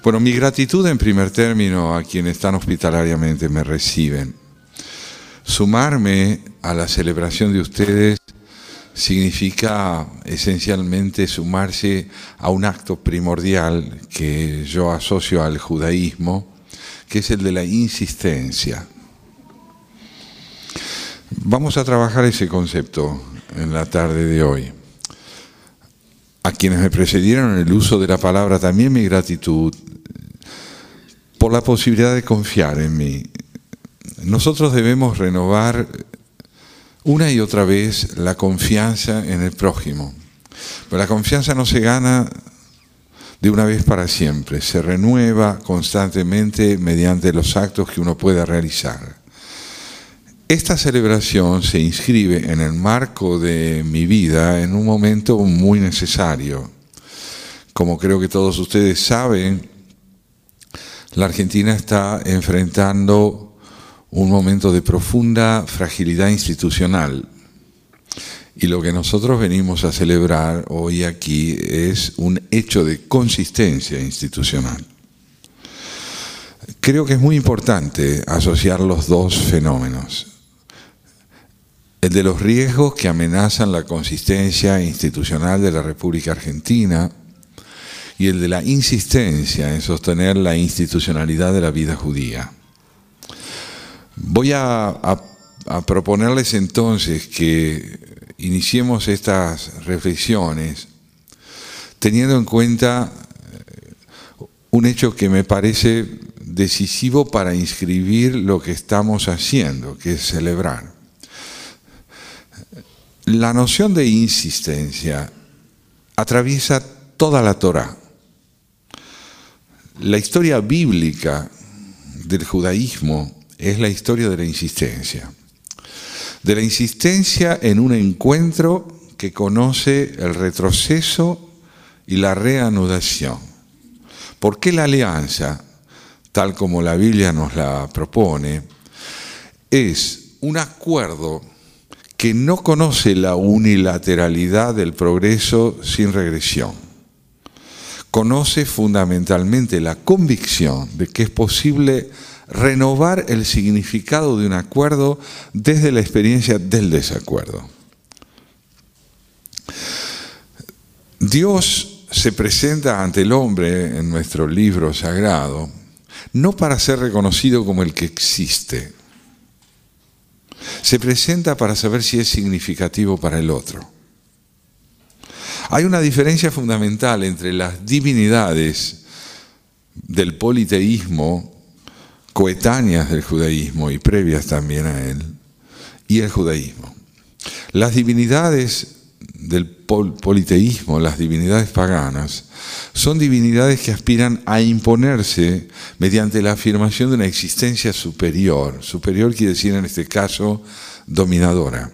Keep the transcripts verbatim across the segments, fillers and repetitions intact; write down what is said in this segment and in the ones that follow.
Bueno, mi gratitud en primer término a quienes tan hospitalariamente me reciben. Sumarme a la celebración de ustedes significa esencialmente sumarse a un acto primordial que yo asocio al judaísmo, que es el de la insistencia. Vamos a trabajar ese concepto en la tarde de hoy. A quienes me precedieron en el uso de la palabra, también mi gratitud por la posibilidad de confiar en mí. Nosotros debemos renovar una y otra vez la confianza en el prójimo. Pero la confianza no se gana de una vez para siempre, se renueva constantemente mediante los actos que uno pueda realizar. Esta celebración se inscribe en el marco de mi vida en un momento muy necesario. Como creo que todos ustedes saben, la Argentina está enfrentando un momento de profunda fragilidad institucional. Y lo que nosotros venimos a celebrar hoy aquí es un hecho de consistencia institucional. Creo que es muy importante asociar los dos fenómenos. El de los riesgos que amenazan la consistencia institucional de la República Argentina y el de la insistencia en sostener la institucionalidad de la vida judía. Voy a, a, a proponerles entonces que iniciemos estas reflexiones teniendo en cuenta un hecho que me parece decisivo para inscribir lo que estamos haciendo, que es celebrar. La noción de insistencia atraviesa toda la Torá. La historia bíblica del judaísmo es la historia de la insistencia. De la insistencia en un encuentro que conoce el retroceso y la reanudación. ¿Por qué la alianza, tal como la Biblia nos la propone, es un acuerdo que no conoce la unilateralidad del progreso sin regresión? Conoce fundamentalmente la convicción de que es posible renovar el significado de un acuerdo desde la experiencia del desacuerdo. Dios se presenta ante el hombre en nuestro libro sagrado, no para ser reconocido como el que existe. Se presenta para saber si es significativo para el otro. Hay una diferencia fundamental entre las divinidades del politeísmo, coetáneas del judaísmo y previas también a él, y el judaísmo. Las divinidades del pol politeísmo, las divinidades paganas, son divinidades que aspiran a imponerse mediante la afirmación de una existencia superior. Superior quiere decir en este caso dominadora.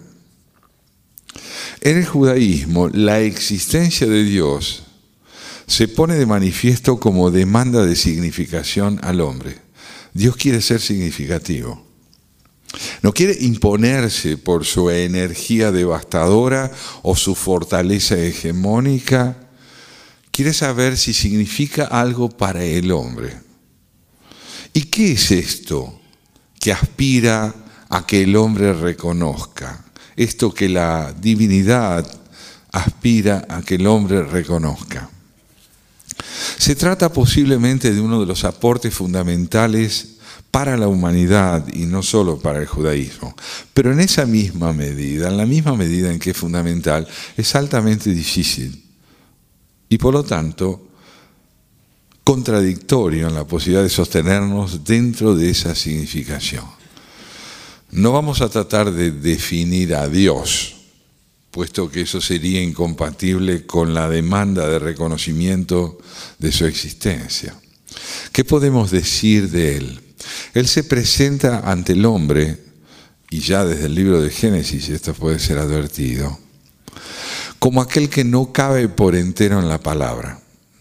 En el judaísmo, la existencia de Dios se pone de manifiesto como demanda de significación al hombre. Dios quiere ser significativo. No quiere imponerse por su energía devastadora o su fortaleza hegemónica. Quiere saber si significa algo para el hombre. ¿Y qué es esto que aspira a que el hombre reconozca? Esto que la divinidad aspira a que el hombre reconozca. Se trata posiblemente de uno de los aportes fundamentales para la humanidad y no solo para el judaísmo. Pero en esa misma medida, en la misma medida en que es fundamental, es altamente difícil y por lo tanto contradictorio en la posibilidad de sostenernos dentro de esa significación. No vamos a tratar de definir a Dios, puesto que eso sería incompatible con la demanda de reconocimiento de su existencia. ¿Qué podemos decir de Él? Él se presenta ante el hombre, y ya desde el libro de Génesis esto puede ser advertido, como aquel que no cabe por entero en la palabra.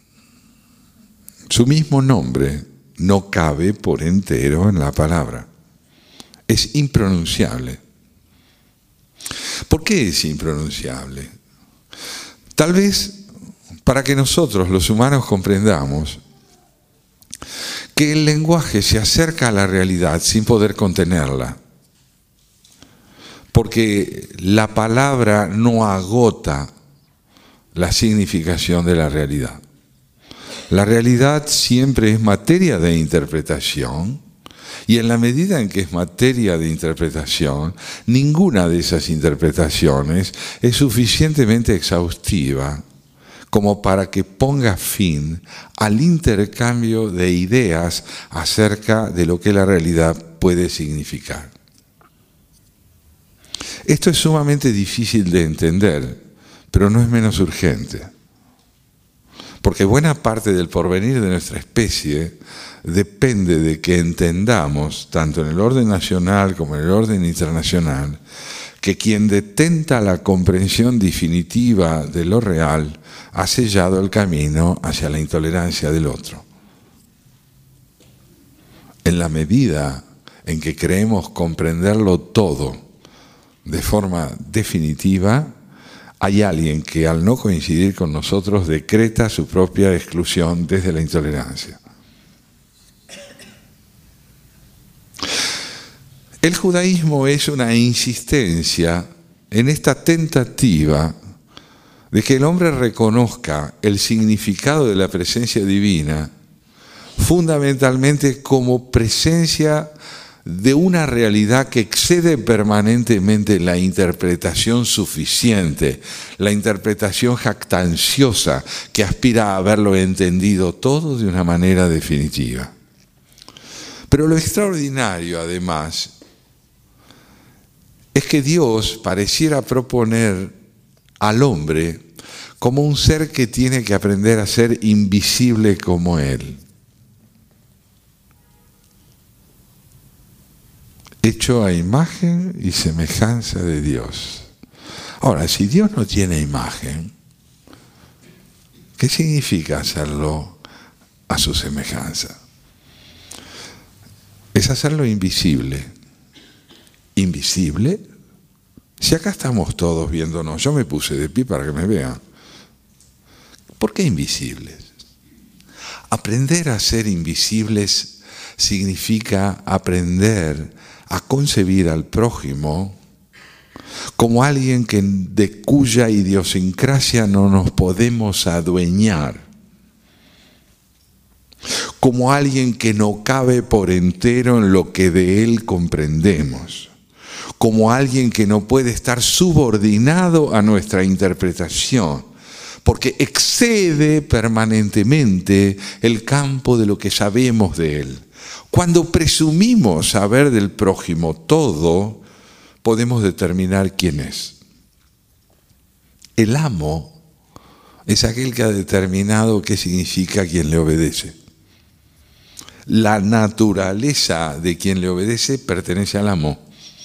Su mismo nombre no cabe por entero en la palabra. Es impronunciable. ¿Por qué es impronunciable? Tal vez para que nosotros, los humanos, comprendamos que el lenguaje se acerca a la realidad sin poder contenerla, porque la palabra no agota la significación de la realidad. La realidad siempre es materia de interpretación, y en la medida en que es materia de interpretación, ninguna de esas interpretaciones es suficientemente exhaustiva como para que ponga fin al intercambio de ideas acerca de lo que la realidad puede significar. Esto es sumamente difícil de entender, pero no es menos urgente. Porque buena parte del porvenir de nuestra especie depende de que entendamos, tanto en el orden nacional como en el orden internacional, que quien detenta la comprensión definitiva de lo real ha sellado el camino hacia la intolerancia del otro. En la medida en que creemos comprenderlo todo de forma definitiva, hay alguien que al no coincidir con nosotros decreta su propia exclusión desde la intolerancia. El judaísmo es una insistencia en esta tentativa de que el hombre reconozca el significado de la presencia divina fundamentalmente como presencia de una realidad que excede permanentemente la interpretación suficiente, la interpretación jactanciosa que aspira a haberlo entendido todo de una manera definitiva. Pero lo extraordinario, además, es que Dios pareciera proponer al hombre como un ser que tiene que aprender a ser invisible como Él. Hecho a imagen y semejanza de Dios. Ahora, si Dios no tiene imagen, ¿qué significa hacerlo a su semejanza? Es hacerlo invisible. ¿Invisible? Si acá estamos todos viéndonos, yo me puse de pie para que me vean. ¿Por qué invisibles? Aprender a ser invisibles significa aprender a concebir al prójimo como alguien que, de cuya idiosincrasia no nos podemos adueñar, como alguien que no cabe por entero en lo que de él comprendemos, como alguien que no puede estar subordinado a nuestra interpretación, porque excede permanentemente el campo de lo que sabemos de él. Cuando presumimos saber del prójimo todo, podemos determinar quién es. El amo es aquel que ha determinado qué significa quien le obedece. La naturaleza de quien le obedece pertenece al amo.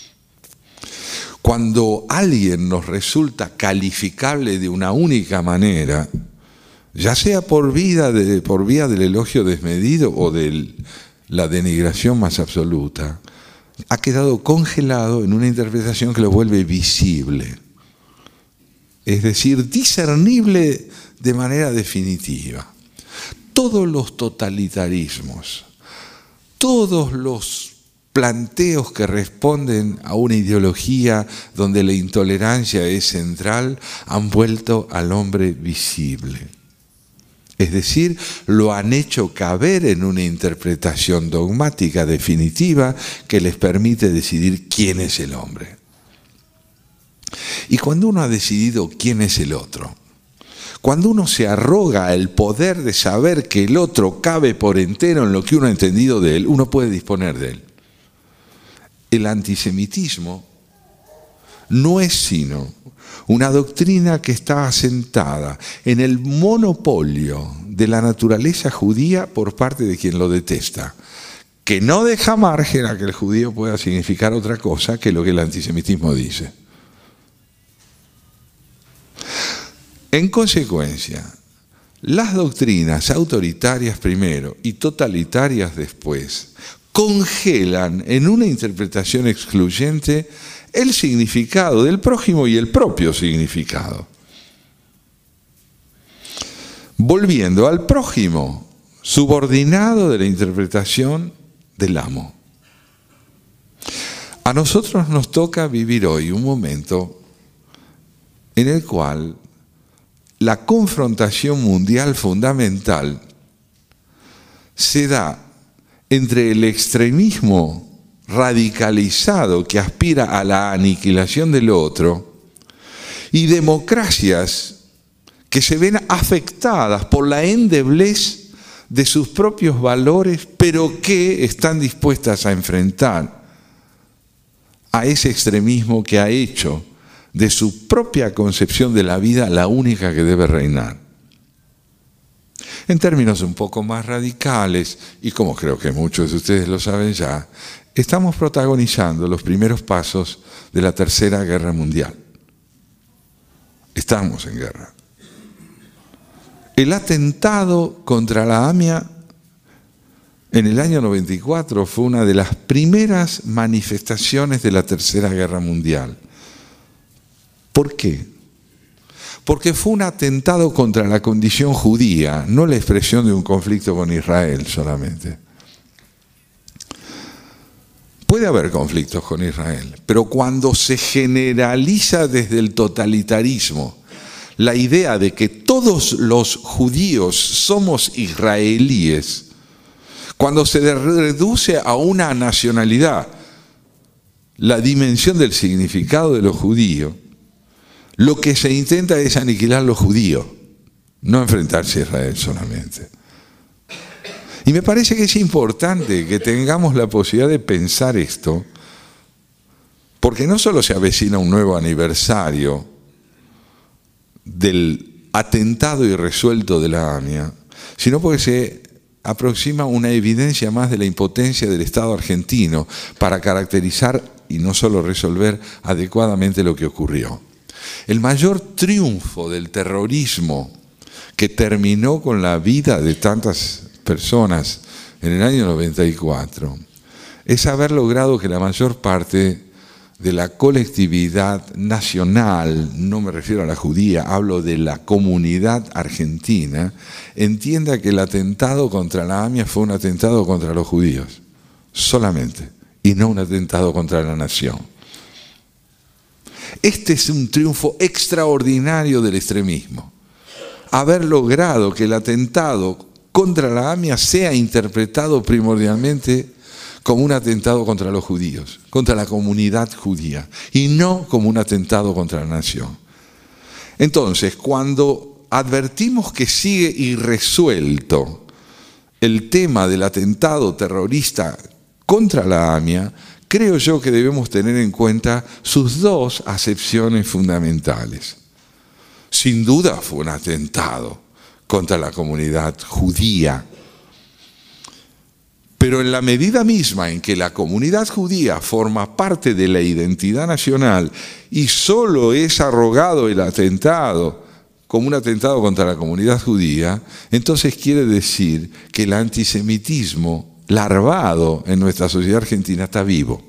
Cuando alguien nos resulta calificable de una única manera, ya sea por, vida de, por vía del elogio desmedido o de la denigración más absoluta, ha quedado congelado en una interpretación que lo vuelve visible, es decir, discernible de manera definitiva. Todos los totalitarismos, todos los planteos que responden a una ideología donde la intolerancia es central, han vuelto al hombre visible. Es decir, lo han hecho caber en una interpretación dogmática definitiva que les permite decidir quién es el hombre. Y cuando uno ha decidido quién es el otro, cuando uno se arroga el poder de saber que el otro cabe por entero en lo que uno ha entendido de él, uno puede disponer de él. El antisemitismo no es sino una doctrina que está asentada en el monopolio de la naturaleza judía por parte de quien lo detesta, que no deja margen a que el judío pueda significar otra cosa que lo que el antisemitismo dice. En consecuencia, las doctrinas autoritarias primero y totalitarias después congelan en una interpretación excluyente el significado del prójimo y el propio significado. Volviendo al prójimo, subordinado de la interpretación del amo. A nosotros nos toca vivir hoy un momento en el cual la confrontación mundial fundamental se da entre el extremismo radicalizado que aspira a la aniquilación del otro y democracias que se ven afectadas por la endeblez de sus propios valores, pero que están dispuestas a enfrentar a ese extremismo que ha hecho de su propia concepción de la vida la única que debe reinar. En términos un poco más radicales, y como creo que muchos de ustedes lo saben ya, estamos protagonizando los primeros pasos de la Tercera Guerra Mundial. Estamos en guerra. El atentado contra la AMIA en el año noventa y cuatro fue una de las primeras manifestaciones de la Tercera Guerra Mundial. ¿Por qué? Porque fue un atentado contra la condición judía, no la expresión de un conflicto con Israel solamente. Puede haber conflictos con Israel, pero cuando se generaliza desde el totalitarismo la idea de que todos los judíos somos israelíes, cuando se reduce a una nacionalidad la dimensión del significado de lo judío, lo que se intenta es aniquilar los judíos, no enfrentarse a Israel solamente. Y me parece que es importante que tengamos la posibilidad de pensar esto, porque no solo se avecina un nuevo aniversario del atentado irresuelto de la AMIA, sino porque se aproxima una evidencia más de la impotencia del Estado argentino para caracterizar y no solo resolver adecuadamente lo que ocurrió. El mayor triunfo del terrorismo que terminó con la vida de tantas personas en el año noventa y cuatro es haber logrado que la mayor parte de la colectividad nacional, no me refiero a la judía, hablo de la comunidad argentina, entienda que el atentado contra la AMIA fue un atentado contra los judíos, solamente, y no un atentado contra la nación. Este es un triunfo extraordinario del extremismo. Haber logrado que el atentado contra la AMIA sea interpretado primordialmente como un atentado contra los judíos, contra la comunidad judía, y no como un atentado contra la nación. Entonces, cuando advertimos que sigue irresuelto el tema del atentado terrorista contra la AMIA, creo yo que debemos tener en cuenta sus dos acepciones fundamentales. Sin duda fue un atentado contra la comunidad judía, pero en la medida misma en que la comunidad judía forma parte de la identidad nacional y solo es arrogado el atentado como un atentado contra la comunidad judía, entonces quiere decir que el antisemitismo larvado en nuestra sociedad argentina está vivo.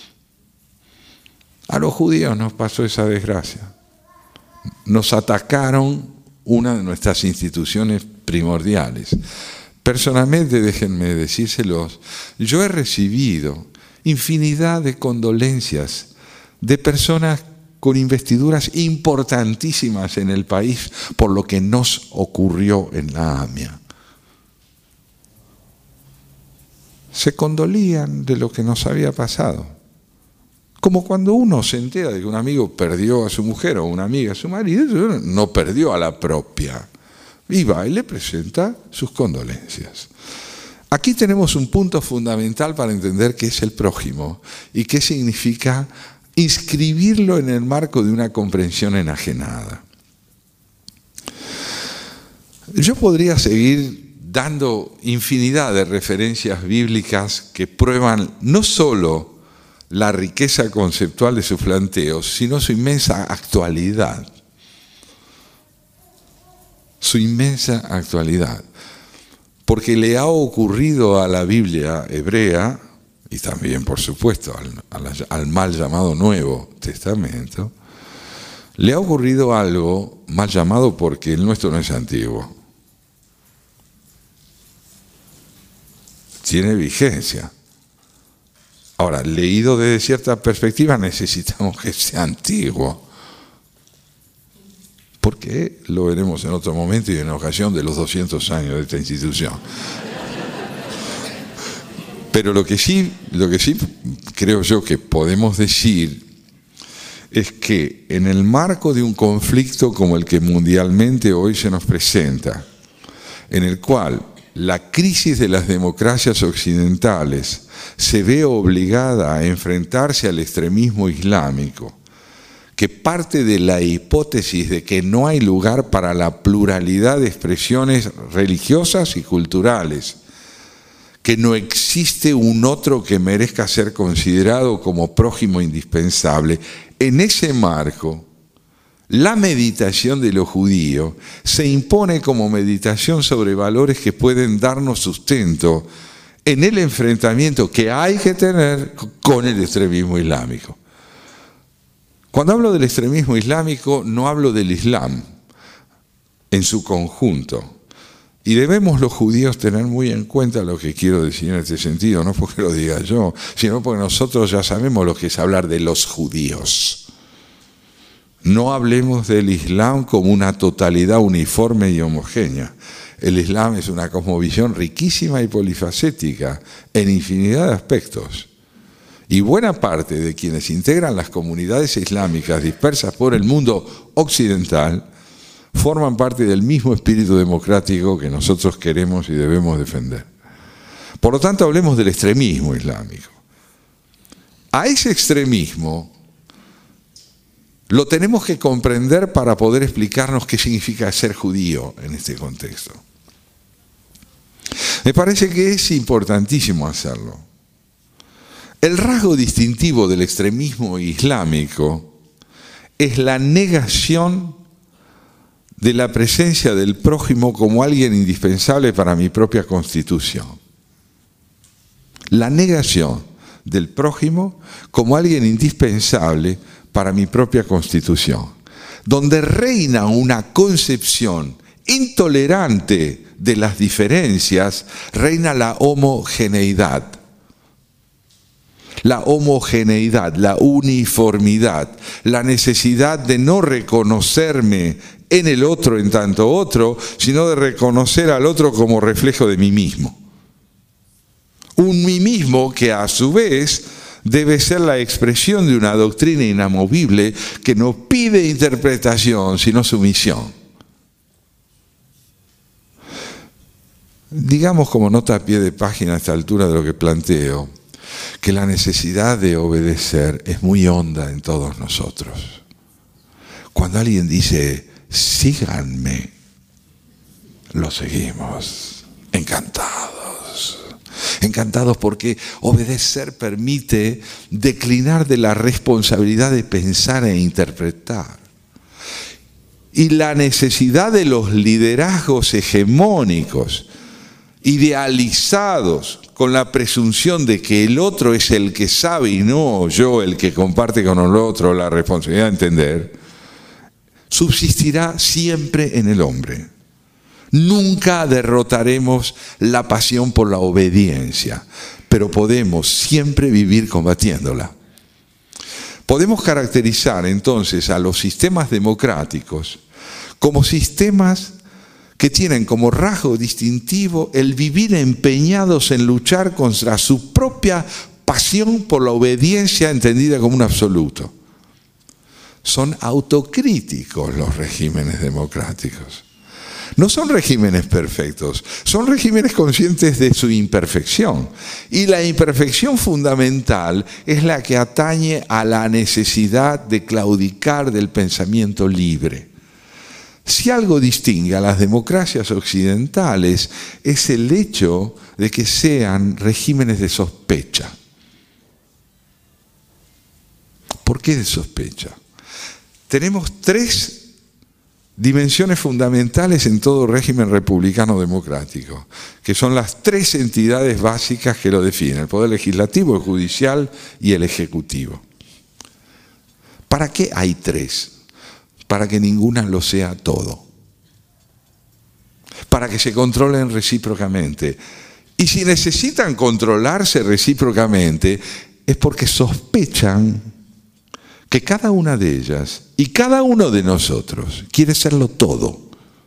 A los judíos nos pasó esa desgracia. Nos atacaron una de nuestras instituciones primordiales. Personalmente, déjenme decírselos, yo he recibido infinidad de condolencias de personas con investiduras importantísimas en el país por lo que nos ocurrió en la AMIA. Se condolían de lo que nos había pasado. Como cuando uno se entera de que un amigo perdió a su mujer o una amiga a su marido, no perdió a la propia. Y va y le presenta sus condolencias. Aquí tenemos un punto fundamental para entender qué es el prójimo y qué significa inscribirlo en el marco de una comprensión enajenada. Yo podría seguir dando infinidad de referencias bíblicas que prueban no solo la riqueza conceptual de sus planteos, sino su inmensa actualidad. Su inmensa actualidad. Porque le ha ocurrido a la Biblia hebrea, y también, por supuesto, al, al, al mal llamado Nuevo Testamento, le ha ocurrido algo mal llamado porque el nuestro no es antiguo. tiene vigencia. Ahora, leído desde cierta perspectiva, necesitamos que sea antiguo. Porque lo veremos en otro momento y en ocasión de los doscientos años de esta institución. Pero lo que sí, lo que sí creo yo que podemos decir es que en el marco de un conflicto como el que mundialmente hoy se nos presenta, en el cual la crisis de las democracias occidentales se ve obligada a enfrentarse al extremismo islámico, que parte de la hipótesis de que no hay lugar para la pluralidad de expresiones religiosas y culturales, que no existe un otro que merezca ser considerado como prójimo indispensable. En ese marco, la meditación de lo judío se impone como meditación sobre valores que pueden darnos sustento en el enfrentamiento que hay que tener con el extremismo islámico. Cuando hablo del extremismo islámico, no hablo del Islam en su conjunto. Y debemos los judíos tener muy en cuenta lo que quiero decir en este sentido, no porque lo diga yo, sino porque nosotros ya sabemos lo que es hablar de los judíos. No hablemos del Islam como una totalidad uniforme y homogénea. El Islam es una cosmovisión riquísima y polifacética en infinidad de aspectos. Y buena parte de quienes integran las comunidades islámicas dispersas por el mundo occidental forman parte del mismo espíritu democrático que nosotros queremos y debemos defender. Por lo tanto, hablemos del extremismo islámico. A ese extremismo lo tenemos que comprender para poder explicarnos qué significa ser judío en este contexto. Me parece que es importantísimo hacerlo. El rasgo distintivo del extremismo islámico es la negación de la presencia del prójimo como alguien indispensable para mi propia constitución. La negación del prójimo como alguien indispensable para mi propia constitución, donde reina una concepción intolerante de las diferencias, reina la homogeneidad. La homogeneidad, la uniformidad, la necesidad de no reconocerme en el otro en tanto otro, sino de reconocer al otro como reflejo de mí mismo. Un mí mismo que a su vez debe ser la expresión de una doctrina inamovible que no pide interpretación, sino sumisión. Digamos como nota a pie de página a esta altura de lo que planteo, que la necesidad de obedecer es muy honda en todos nosotros. Cuando alguien dice, síganme, lo seguimos, encantados. Encantados porque obedecer permite declinar de la responsabilidad de pensar e interpretar. Y la necesidad de los liderazgos hegemónicos, idealizados, con la presunción de que el otro es el que sabe y no yo el que comparte con el otro la responsabilidad de entender, subsistirá siempre en el hombre. Nunca derrotaremos la pasión por la obediencia, pero podemos siempre vivir combatiéndola. Podemos caracterizar entonces a los sistemas democráticos como sistemas que tienen como rasgo distintivo el vivir empeñados en luchar contra su propia pasión por la obediencia entendida como un absoluto. Son autocríticos los regímenes democráticos. No son regímenes perfectos, son regímenes conscientes de su imperfección. Y la imperfección fundamental es la que atañe a la necesidad de claudicar del pensamiento libre. Si algo distingue a las democracias occidentales es el hecho de que sean regímenes de sospecha. ¿Por qué de sospecha? Tenemos tres dimensiones fundamentales en todo régimen republicano democrático, que son las tres entidades básicas que lo definen: el poder legislativo, el judicial y el ejecutivo. ¿Para qué hay tres? Para que ninguna lo sea todo. Para que se controlen recíprocamente. Y si necesitan controlarse recíprocamente, es porque sospechan que cada una de ellas y cada uno de nosotros quiere serlo todo.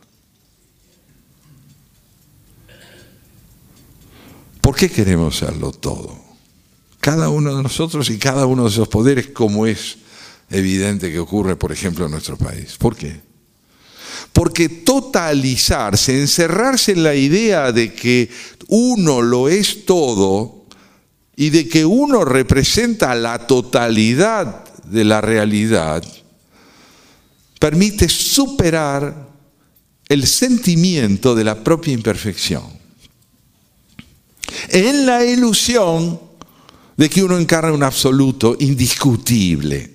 ¿Por qué queremos serlo todo? Cada uno de nosotros y cada uno de esos poderes, como es evidente que ocurre, por ejemplo, en nuestro país. ¿Por qué? Porque totalizarse, encerrarse en la idea de que uno lo es todo y de que uno representa la totalidad de la realidad, permite superar el sentimiento de la propia imperfección. En la ilusión de que uno encarna un absoluto indiscutible.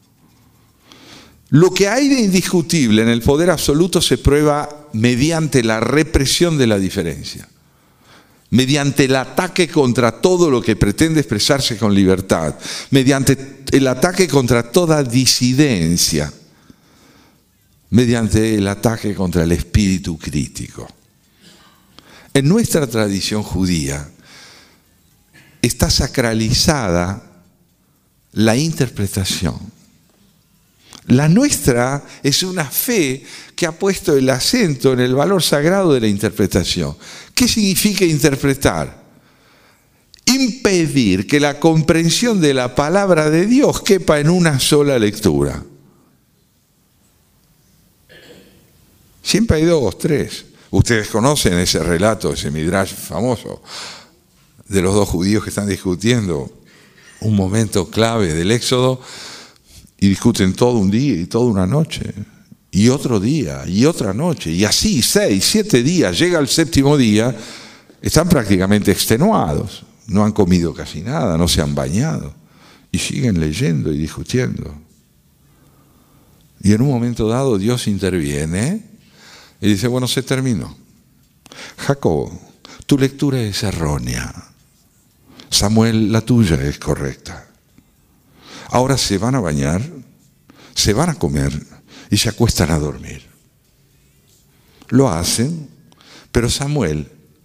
Lo que hay de indiscutible en el poder absoluto se prueba mediante la represión de la diferencia, mediante el ataque contra todo lo que pretende expresarse con libertad, mediante el ataque contra toda disidencia, mediante el ataque contra el espíritu crítico. En nuestra tradición judía está sacralizada la interpretación. La nuestra es una fe que ha puesto el acento en el valor sagrado de la interpretación. ¿Qué significa interpretar? Impedir que la comprensión de la palabra de Dios quepa en una sola lectura. Siempre hay dos, tres. Ustedes conocen ese relato, ese midrash famoso, de los dos judíos que están discutiendo un momento clave del Éxodo y discuten todo un día y toda una noche, y otro día y otra noche, y así seis, siete días. Llega el séptimo día, están prácticamente extenuados, no han comido casi nada, no se han bañado, y siguen leyendo y discutiendo. Y en un momento dado Dios interviene y dice, bueno, se terminó. Jacob, tu lectura es errónea. Samuel, la tuya es correcta. Ahora se van a bañar, se van a comer y se acuestan a dormir. Lo hacen, pero Samuel,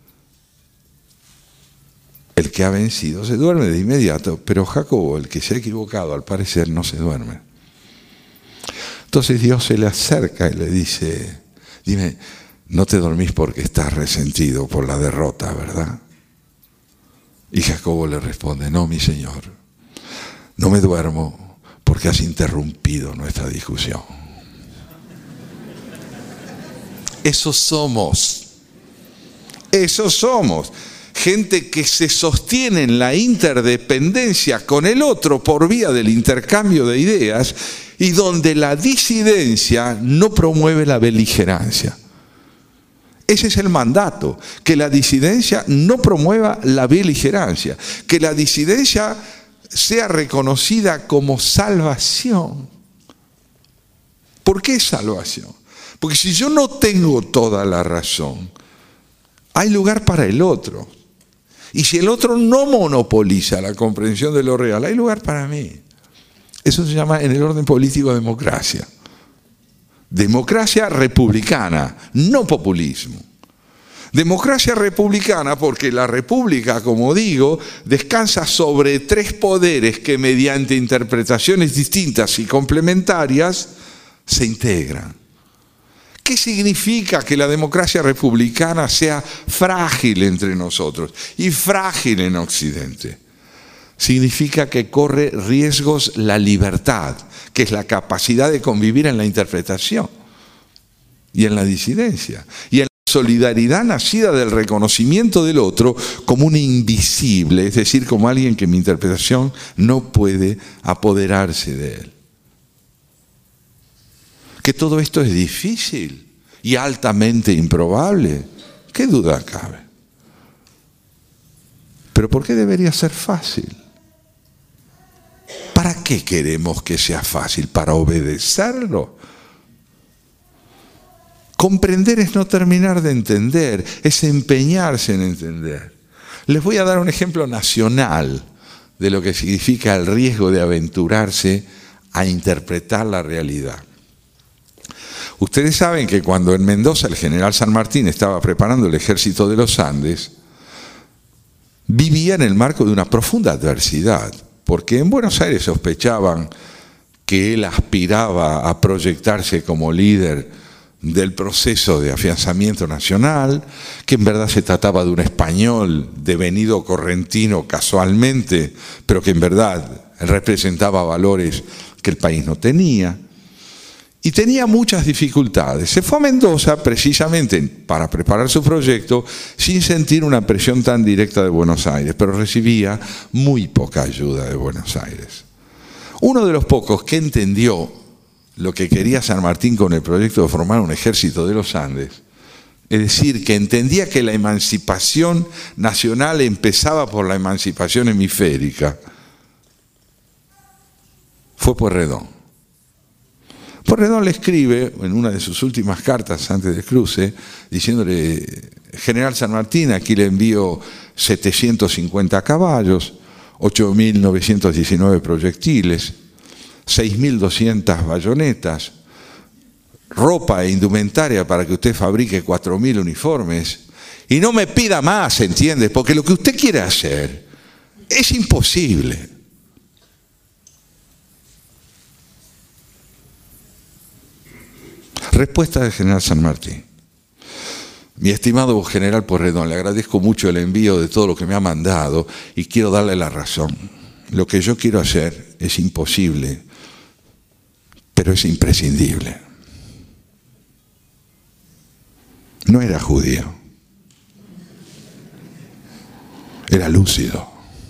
el que ha vencido, se duerme de inmediato, pero Jacobo, el que se ha equivocado, al parecer no se duerme. Entonces Dios se le acerca y le dice, dime, no te dormís porque estás resentido por la derrota, ¿verdad? Y Jacobo le responde, no, mi Señor, no me duermo porque has interrumpido nuestra discusión. Eso somos. Eso somos. Gente que se sostiene en la interdependencia con el otro por vía del intercambio de ideas y donde la disidencia no promueve la beligerancia. Ese es el mandato, que la disidencia no promueva la beligerancia, que la disidencia sea reconocida como salvación. ¿Por qué salvación? Porque si yo no tengo toda la razón, hay lugar para el otro. Y si el otro no monopoliza la comprensión de lo real, hay lugar para mí. Eso se llama en el orden político democracia. Democracia republicana, no populismo. Democracia republicana porque la república, como digo, descansa sobre tres poderes que mediante interpretaciones distintas y complementarias se integran. ¿Qué significa que la democracia republicana sea frágil entre nosotros y frágil en Occidente? Significa que corre riesgos la libertad, que es la capacidad de convivir en la interpretación y en la disidencia, y en la solidaridad nacida del reconocimiento del otro como un invisible, es decir, como alguien que mi interpretación no puede apoderarse de él. Que todo esto es difícil y altamente improbable, ¿qué duda cabe? Pero ¿por qué debería ser fácil? ¿Para qué queremos que sea fácil? ¿Para obedecerlo? Comprender es no terminar de entender, es empeñarse en entender. Les voy a dar un ejemplo nacional de lo que significa el riesgo de aventurarse a interpretar la realidad. Ustedes saben que cuando en Mendoza el general San Martín estaba preparando el ejército de los Andes, vivía en el marco de una profunda adversidad, porque en Buenos Aires sospechaban que él aspiraba a proyectarse como líder del proceso de afianzamiento nacional, que en verdad se trataba de un español devenido correntino casualmente, pero que en verdad representaba valores que el país no tenía. Y tenía muchas dificultades. Se fue a Mendoza precisamente para preparar su proyecto sin sentir una presión tan directa de Buenos Aires, pero recibía muy poca ayuda de Buenos Aires. Uno de los pocos que entendió lo que quería San Martín con el proyecto de formar un ejército de los Andes, es decir, que entendía que la emancipación nacional empezaba por la emancipación hemisférica, fue Pueyrredón. Pueyrredón le escribe en una de sus últimas cartas antes del cruce, diciéndole: General San Martín, aquí le envío setecientos cincuenta caballos, ocho mil novecientos diecinueve proyectiles, seis mil doscientas bayonetas, ropa e indumentaria para que usted fabrique cuatro mil uniformes, y no me pida más, ¿entiende? Porque lo que usted quiere hacer es imposible. Respuesta del general San Martín: mi estimado general Pueyrredón, le agradezco mucho el envío de todo lo que me ha mandado y quiero darle la razón. Lo que yo quiero hacer es imposible, pero es imprescindible. No era judío, era lúcido.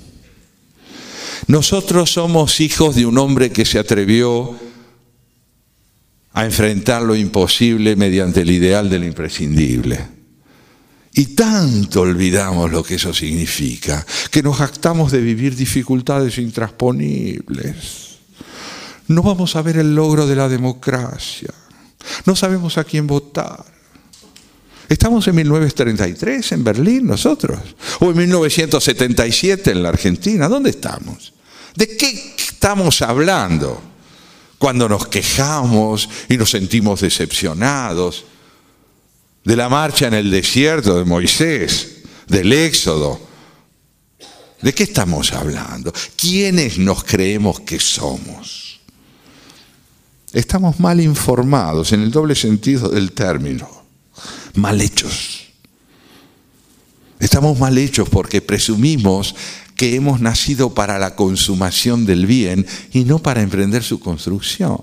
Nosotros somos hijos de un hombre que se atrevió a enfrentar lo imposible mediante el ideal de lo imprescindible. Y tanto olvidamos lo que eso significa, que nos jactamos de vivir dificultades intranspoниbles. No vamos a ver el logro de la democracia. No sabemos a quién votar. ¿Estamos en mil novecientos treinta y tres en Berlín nosotros? ¿O en mil novecientos setenta y siete en la Argentina? ¿Dónde estamos? ¿De qué estamos hablando cuando nos quejamos y nos sentimos decepcionados de la marcha en el desierto de Moisés, del Éxodo? ¿De qué estamos hablando? ¿Quiénes nos creemos que somos? Estamos mal informados en el doble sentido del término, mal hechos. Estamos mal hechos porque presumimos que hemos nacido para la consumación del bien y no para emprender su construcción.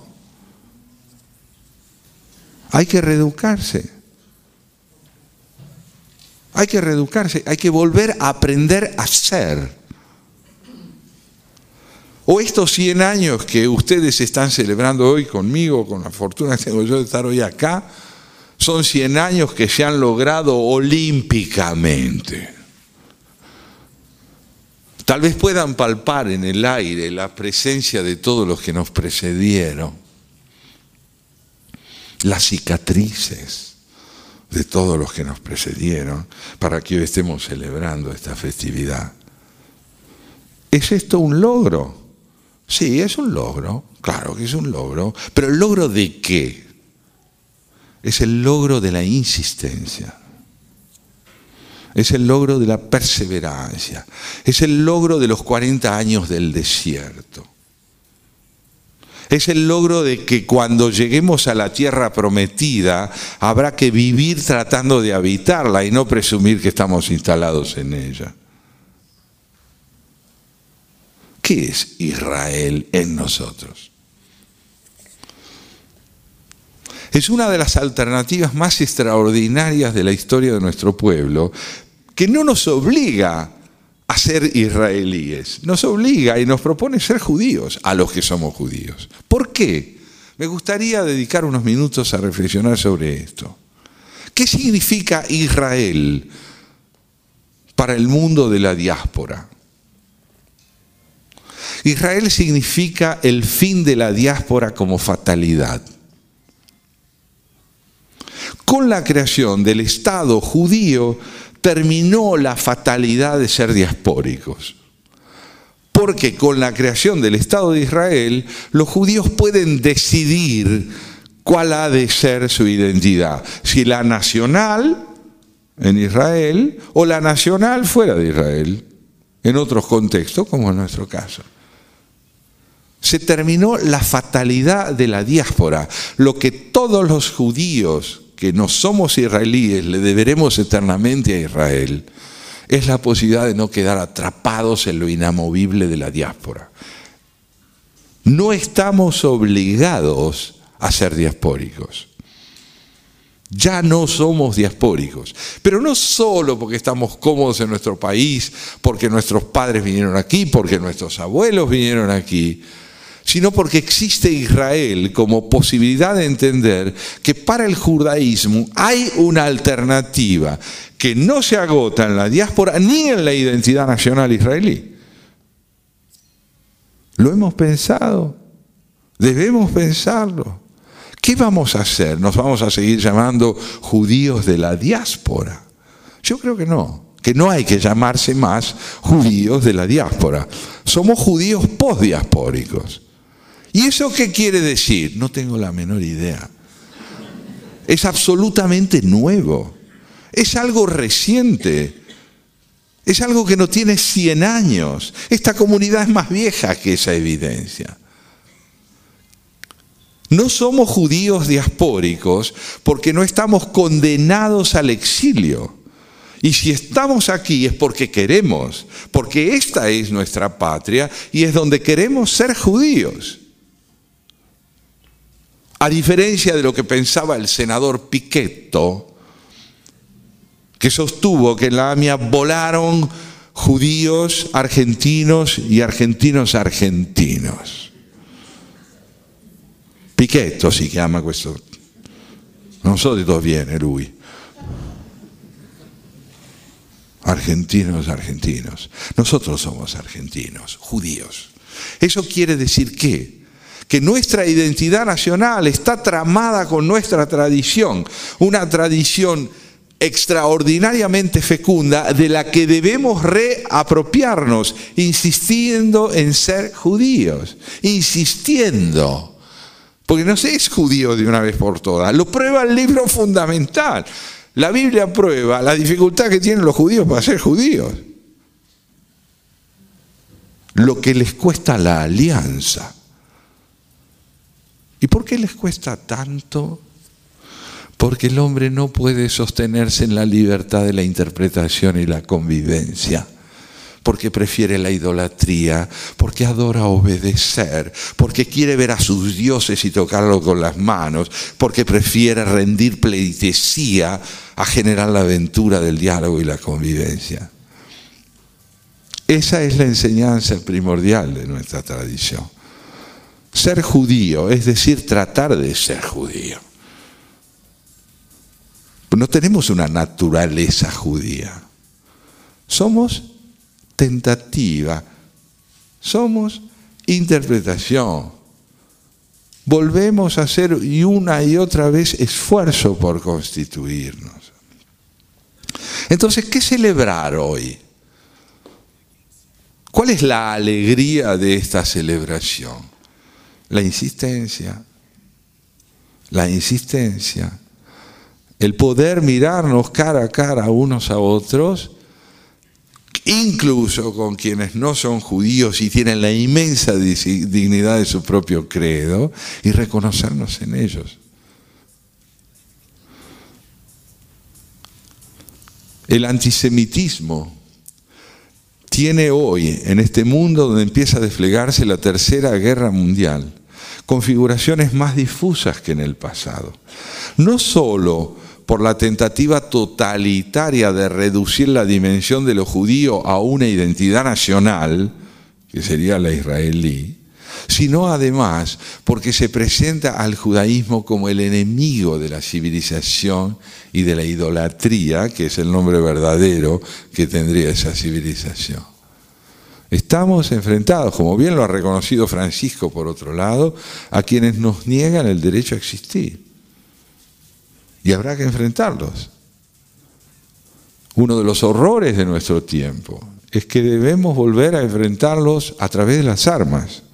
Hay que reeducarse. Hay que reeducarse, hay que volver a aprender a ser. O estos cien años que ustedes están celebrando hoy conmigo, con la fortuna que tengo yo de estar hoy acá, son cien años que se han logrado olímpicamente. Tal vez puedan palpar en el aire la presencia de todos los que nos precedieron, las cicatrices de todos los que nos precedieron, para que hoy estemos celebrando esta festividad. ¿Es esto un logro? Sí, es un logro, claro que es un logro, pero ¿el logro de qué? Es el logro de la insistencia. Es el logro de la perseverancia. Es el logro de los cuarenta años del desierto. Es el logro de que cuando lleguemos a la tierra prometida habrá que vivir tratando de habitarla y no presumir que estamos instalados en ella. ¿Qué es Israel en nosotros? Es una de las alternativas más extraordinarias de la historia de nuestro pueblo, que no nos obliga a ser israelíes, nos obliga y nos propone ser judíos a los que somos judíos. ¿Por qué? Me gustaría dedicar unos minutos a reflexionar sobre esto. ¿Qué significa Israel para el mundo de la diáspora? Israel significa el fin de la diáspora como fatalidad. Con la creación del Estado judío terminó la fatalidad de ser diaspóricos. Porque con la creación del Estado de Israel, los judíos pueden decidir cuál ha de ser su identidad. Si la nacional en Israel o la nacional fuera de Israel. en otros contextos, como en nuestro caso. Se terminó la fatalidad de la diáspora, lo que todos los judíos que no somos israelíes le deberemos eternamente a Israel, es la posibilidad de no quedar atrapados en lo inamovible de la diáspora. No estamos obligados a ser diaspóricos. Ya no somos diaspóricos, pero no solo porque estamos cómodos en nuestro país, porque nuestros padres vinieron aquí, porque nuestros abuelos vinieron aquí, sino porque existe Israel como posibilidad de entender que para el judaísmo hay una alternativa que no se agota en la diáspora ni en la identidad nacional israelí. ¿Lo hemos pensado? Debemos pensarlo. ¿Qué vamos a hacer? ¿Nos vamos a seguir llamando judíos de la diáspora? Yo creo que no, que no hay que llamarse más judíos de la diáspora. Somos judíos postdiaspóricos. ¿Y eso qué quiere decir? No tengo la menor idea. Es absolutamente nuevo. Es algo reciente. Es algo que no tiene cien años. Esta comunidad es más vieja que esa evidencia. No somos judíos diaspóricos porque no estamos condenados al exilio. Y si estamos aquí es porque queremos, porque esta es nuestra patria y es donde queremos ser judíos. A diferencia de lo que pensaba el senador Pichetto, que sostuvo que en la AMIA volaron judíos argentinos y argentinos argentinos. Pichetto si chiama questo, non so di dove viene lui. Argentinos, argentinos. Nosotros somos argentinos, judíos. ¿Eso quiere decir qué? Que nuestra identidad nacional está tramada con nuestra tradición, una tradición extraordinariamente fecunda de la que debemos reapropiarnos, insistiendo en ser judíos, insistiendo. Porque no se es judío de una vez por todas, lo prueba el libro fundamental. La Biblia prueba la dificultad que tienen los judíos para ser judíos. Lo que les cuesta la alianza. ¿Y por qué les cuesta tanto? Porque el hombre no puede sostenerse en la libertad de la interpretación y la convivencia. Porque prefiere la idolatría, porque adora obedecer, porque quiere ver a sus dioses y tocarlo con las manos, porque prefiere rendir pleitesía a generar la aventura del diálogo y la convivencia. Esa es la enseñanza primordial de nuestra tradición. Ser judío, es decir, tratar de ser judío. No tenemos una naturaleza judía. Somos tentativa, somos interpretación. Volvemos a hacer y una y otra vez esfuerzo por constituirnos. Entonces, ¿qué celebrar hoy? ¿Cuál es la alegría de esta celebración? La insistencia, la insistencia, el poder mirarnos cara a cara unos a otros, incluso con quienes no son judíos y tienen la inmensa dignidad de su propio credo, y reconocernos en ellos. El antisemitismo tiene hoy, en este mundo donde empieza a desplegarse la Tercera Guerra Mundial, configuraciones más difusas que en el pasado. No solo por la tentativa totalitaria de reducir la dimensión de lo judío a una identidad nacional, que sería la israelí, sino además porque se presenta al judaísmo como el enemigo de la civilización y de la idolatría, que es el nombre verdadero que tendría esa civilización. Estamos enfrentados, como bien lo ha reconocido Francisco por otro lado, a quienes nos niegan el derecho a existir. Y habrá que enfrentarlos. Uno de los horrores de nuestro tiempo es que debemos volver a enfrentarlos a través de las armas.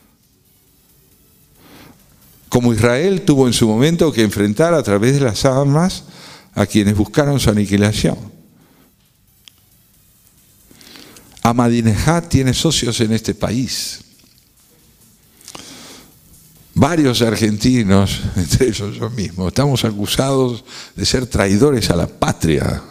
Como Israel tuvo en su momento que enfrentar a través de las armas a quienes buscaron su aniquilación. Ahmadinejad tiene socios en este país. Varios argentinos, entre ellos yo mismo, estamos acusados de ser traidores a la patria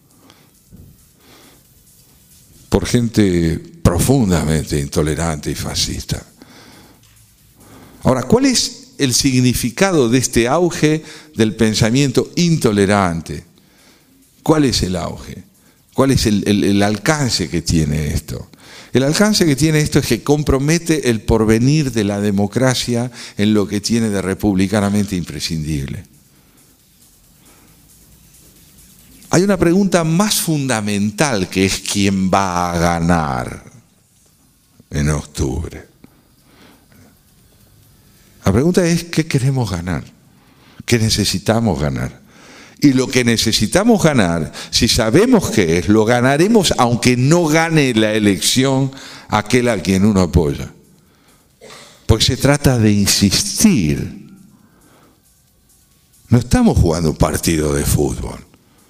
por gente profundamente intolerante y fascista. Ahora, ¿cuál es el significado de este auge del pensamiento intolerante? ¿Cuál es el auge? ¿Cuál es el, el, el alcance que tiene esto? El alcance que tiene esto es que compromete el porvenir de la democracia en lo que tiene de republicanamente imprescindible. Hay una pregunta más fundamental, que es ¿quién va a ganar en octubre? La pregunta es ¿qué queremos ganar? ¿Qué necesitamos ganar? Y lo que necesitamos ganar, si sabemos qué es, lo ganaremos aunque no gane la elección aquel a quien uno apoya. Porque se trata de insistir. No estamos jugando un partido de fútbol.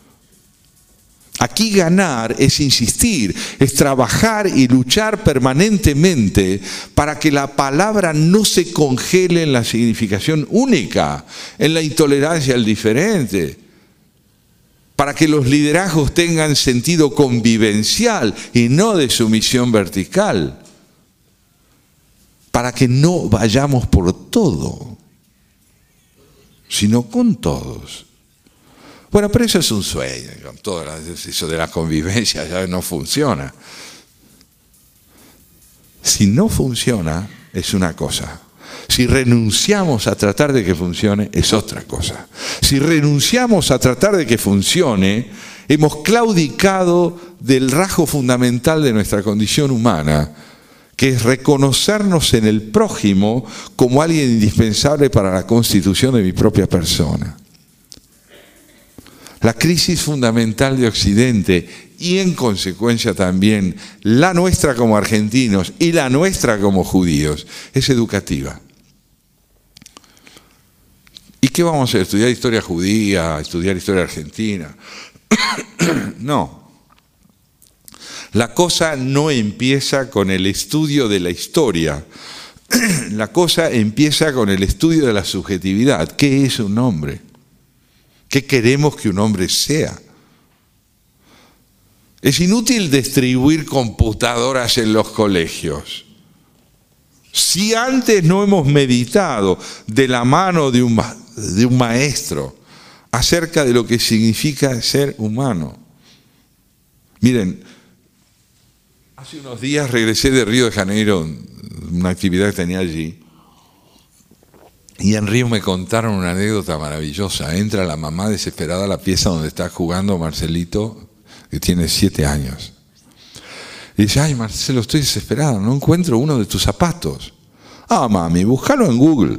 Aquí ganar es insistir, es trabajar y luchar permanentemente para que la palabra no se congele en la significación única, en la intolerancia al diferente, para que los liderazgos tengan sentido convivencial y no de sumisión vertical, para que no vayamos por todo, sino con todos. Bueno, pero eso es un sueño, todo eso de la convivencia ya no funciona. Si no funciona, es una cosa. Si renunciamos a tratar de que funcione, es otra cosa. Si renunciamos a tratar de que funcione, hemos claudicado del rasgo fundamental de nuestra condición humana, que es reconocernos en el prójimo como alguien indispensable para la constitución de mi propia persona. La crisis fundamental de Occidente y en consecuencia también la nuestra como argentinos y la nuestra como judíos es educativa. ¿Y qué vamos a hacer? ¿Estudiar historia judía? ¿Estudiar historia argentina? No. La cosa no empieza con el estudio de la historia. La cosa empieza con el estudio de la subjetividad. ¿Qué es un hombre? ¿Qué queremos que un hombre sea? Es inútil distribuir computadoras en los colegios. Si antes no hemos meditado de la mano de un, de un maestro acerca de lo que significa ser humano. Miren, hace unos días regresé de Río de Janeiro, una actividad que tenía allí, y en Río me contaron una anécdota maravillosa. Entra la mamá desesperada a la pieza donde está jugando Marcelito, que tiene siete años. Y dice, ay Marcelo, estoy desesperado, no encuentro uno de tus zapatos. Ah, mami, búscalo en Google.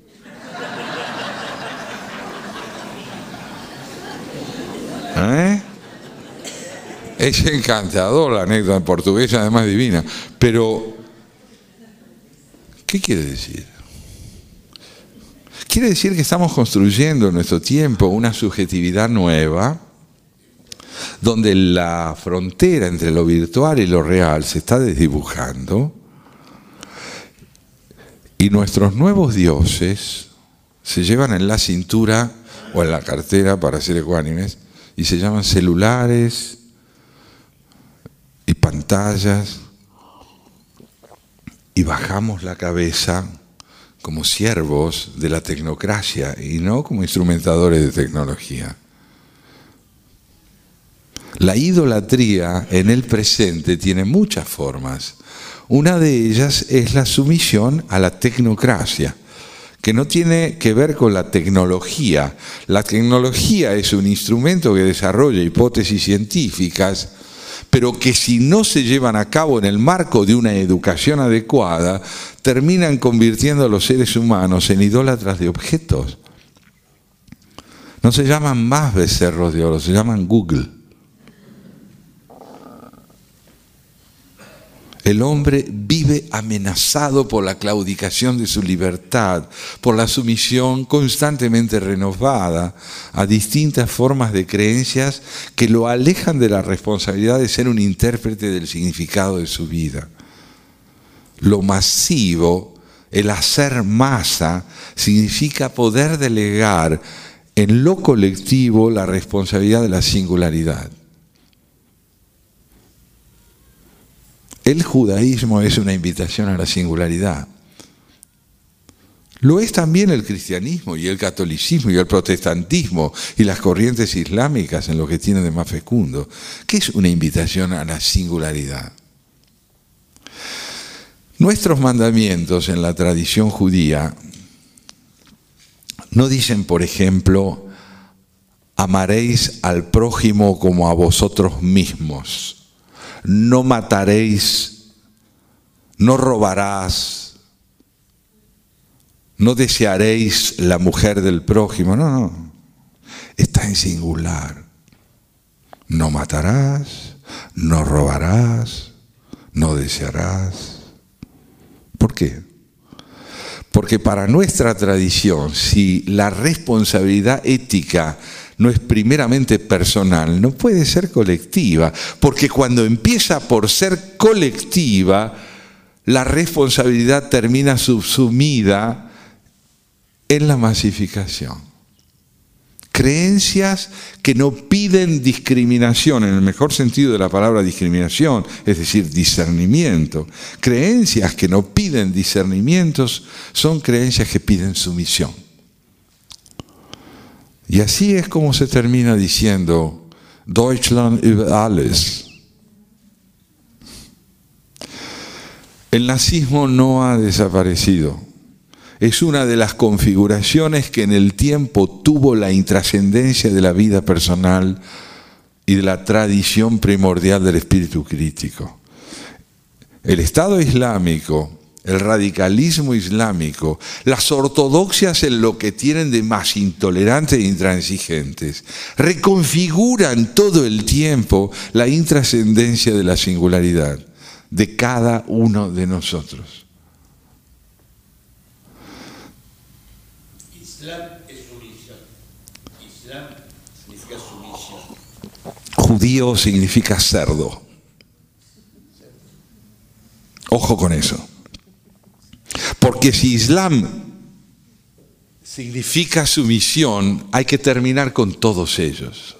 ¿Eh? Es encantador la anécdota en portugués, además divina. Pero, ¿qué quiere decir? Quiere decir que estamos construyendo en nuestro tiempo una subjetividad nueva, donde la frontera entre lo virtual y lo real se está desdibujando, y nuestros nuevos dioses se llevan en la cintura o en la cartera, para ser ecuánimes, y se llaman celulares y pantallas, y bajamos la cabeza como siervos de la tecnocracia y no como instrumentadores de tecnología. La idolatría en el presente tiene muchas formas. Una de ellas es la sumisión a la tecnocracia, que no tiene que ver con la tecnología. La tecnología es un instrumento que desarrolla hipótesis científicas, pero que si no se llevan a cabo en el marco de una educación adecuada, terminan convirtiendo a los seres humanos en idólatras de objetos. No se llaman más becerros de oro, se llaman Google. El hombre vive amenazado por la claudicación de su libertad, por la sumisión constantemente renovada a distintas formas de creencias que lo alejan de la responsabilidad de ser un intérprete del significado de su vida. Lo masivo, el hacer masa, significa poder delegar en lo colectivo la responsabilidad de la singularidad. El judaísmo es una invitación a la singularidad. Lo es también el cristianismo y el catolicismo y el protestantismo y las corrientes islámicas en lo que tienen de más fecundo. ¿Qué es una invitación a la singularidad? Nuestros mandamientos en la tradición judía no dicen, por ejemplo, amaréis al prójimo como a vosotros mismos. No mataréis, no robarás, no desearéis la mujer del prójimo. No, no, está en singular. No matarás, no robarás, no desearás. ¿Por qué? Porque para nuestra tradición, si la responsabilidad ética no es primeramente personal, no puede ser colectiva, porque cuando empieza por ser colectiva, la responsabilidad termina subsumida en la masificación. Creencias que no piden discriminación, en el mejor sentido de la palabra discriminación, es decir, discernimiento. Creencias que no piden discernimientos son creencias que piden sumisión. Y así es como se termina diciendo Deutschland über alles. El nazismo no ha desaparecido. Es una de las configuraciones que en el tiempo tuvo la intrascendencia de la vida personal y de la tradición primordial del espíritu crítico. El Estado Islámico, el radicalismo islámico, las ortodoxias en lo que tienen de más intolerantes e intransigentes, reconfiguran todo el tiempo la intrascendencia de la singularidad de cada uno de nosotros. Islam es sumisión. Islam significa sumisión. Judío significa cerdo. Ojo con eso. Porque si Islam significa sumisión, hay que terminar con todos ellos.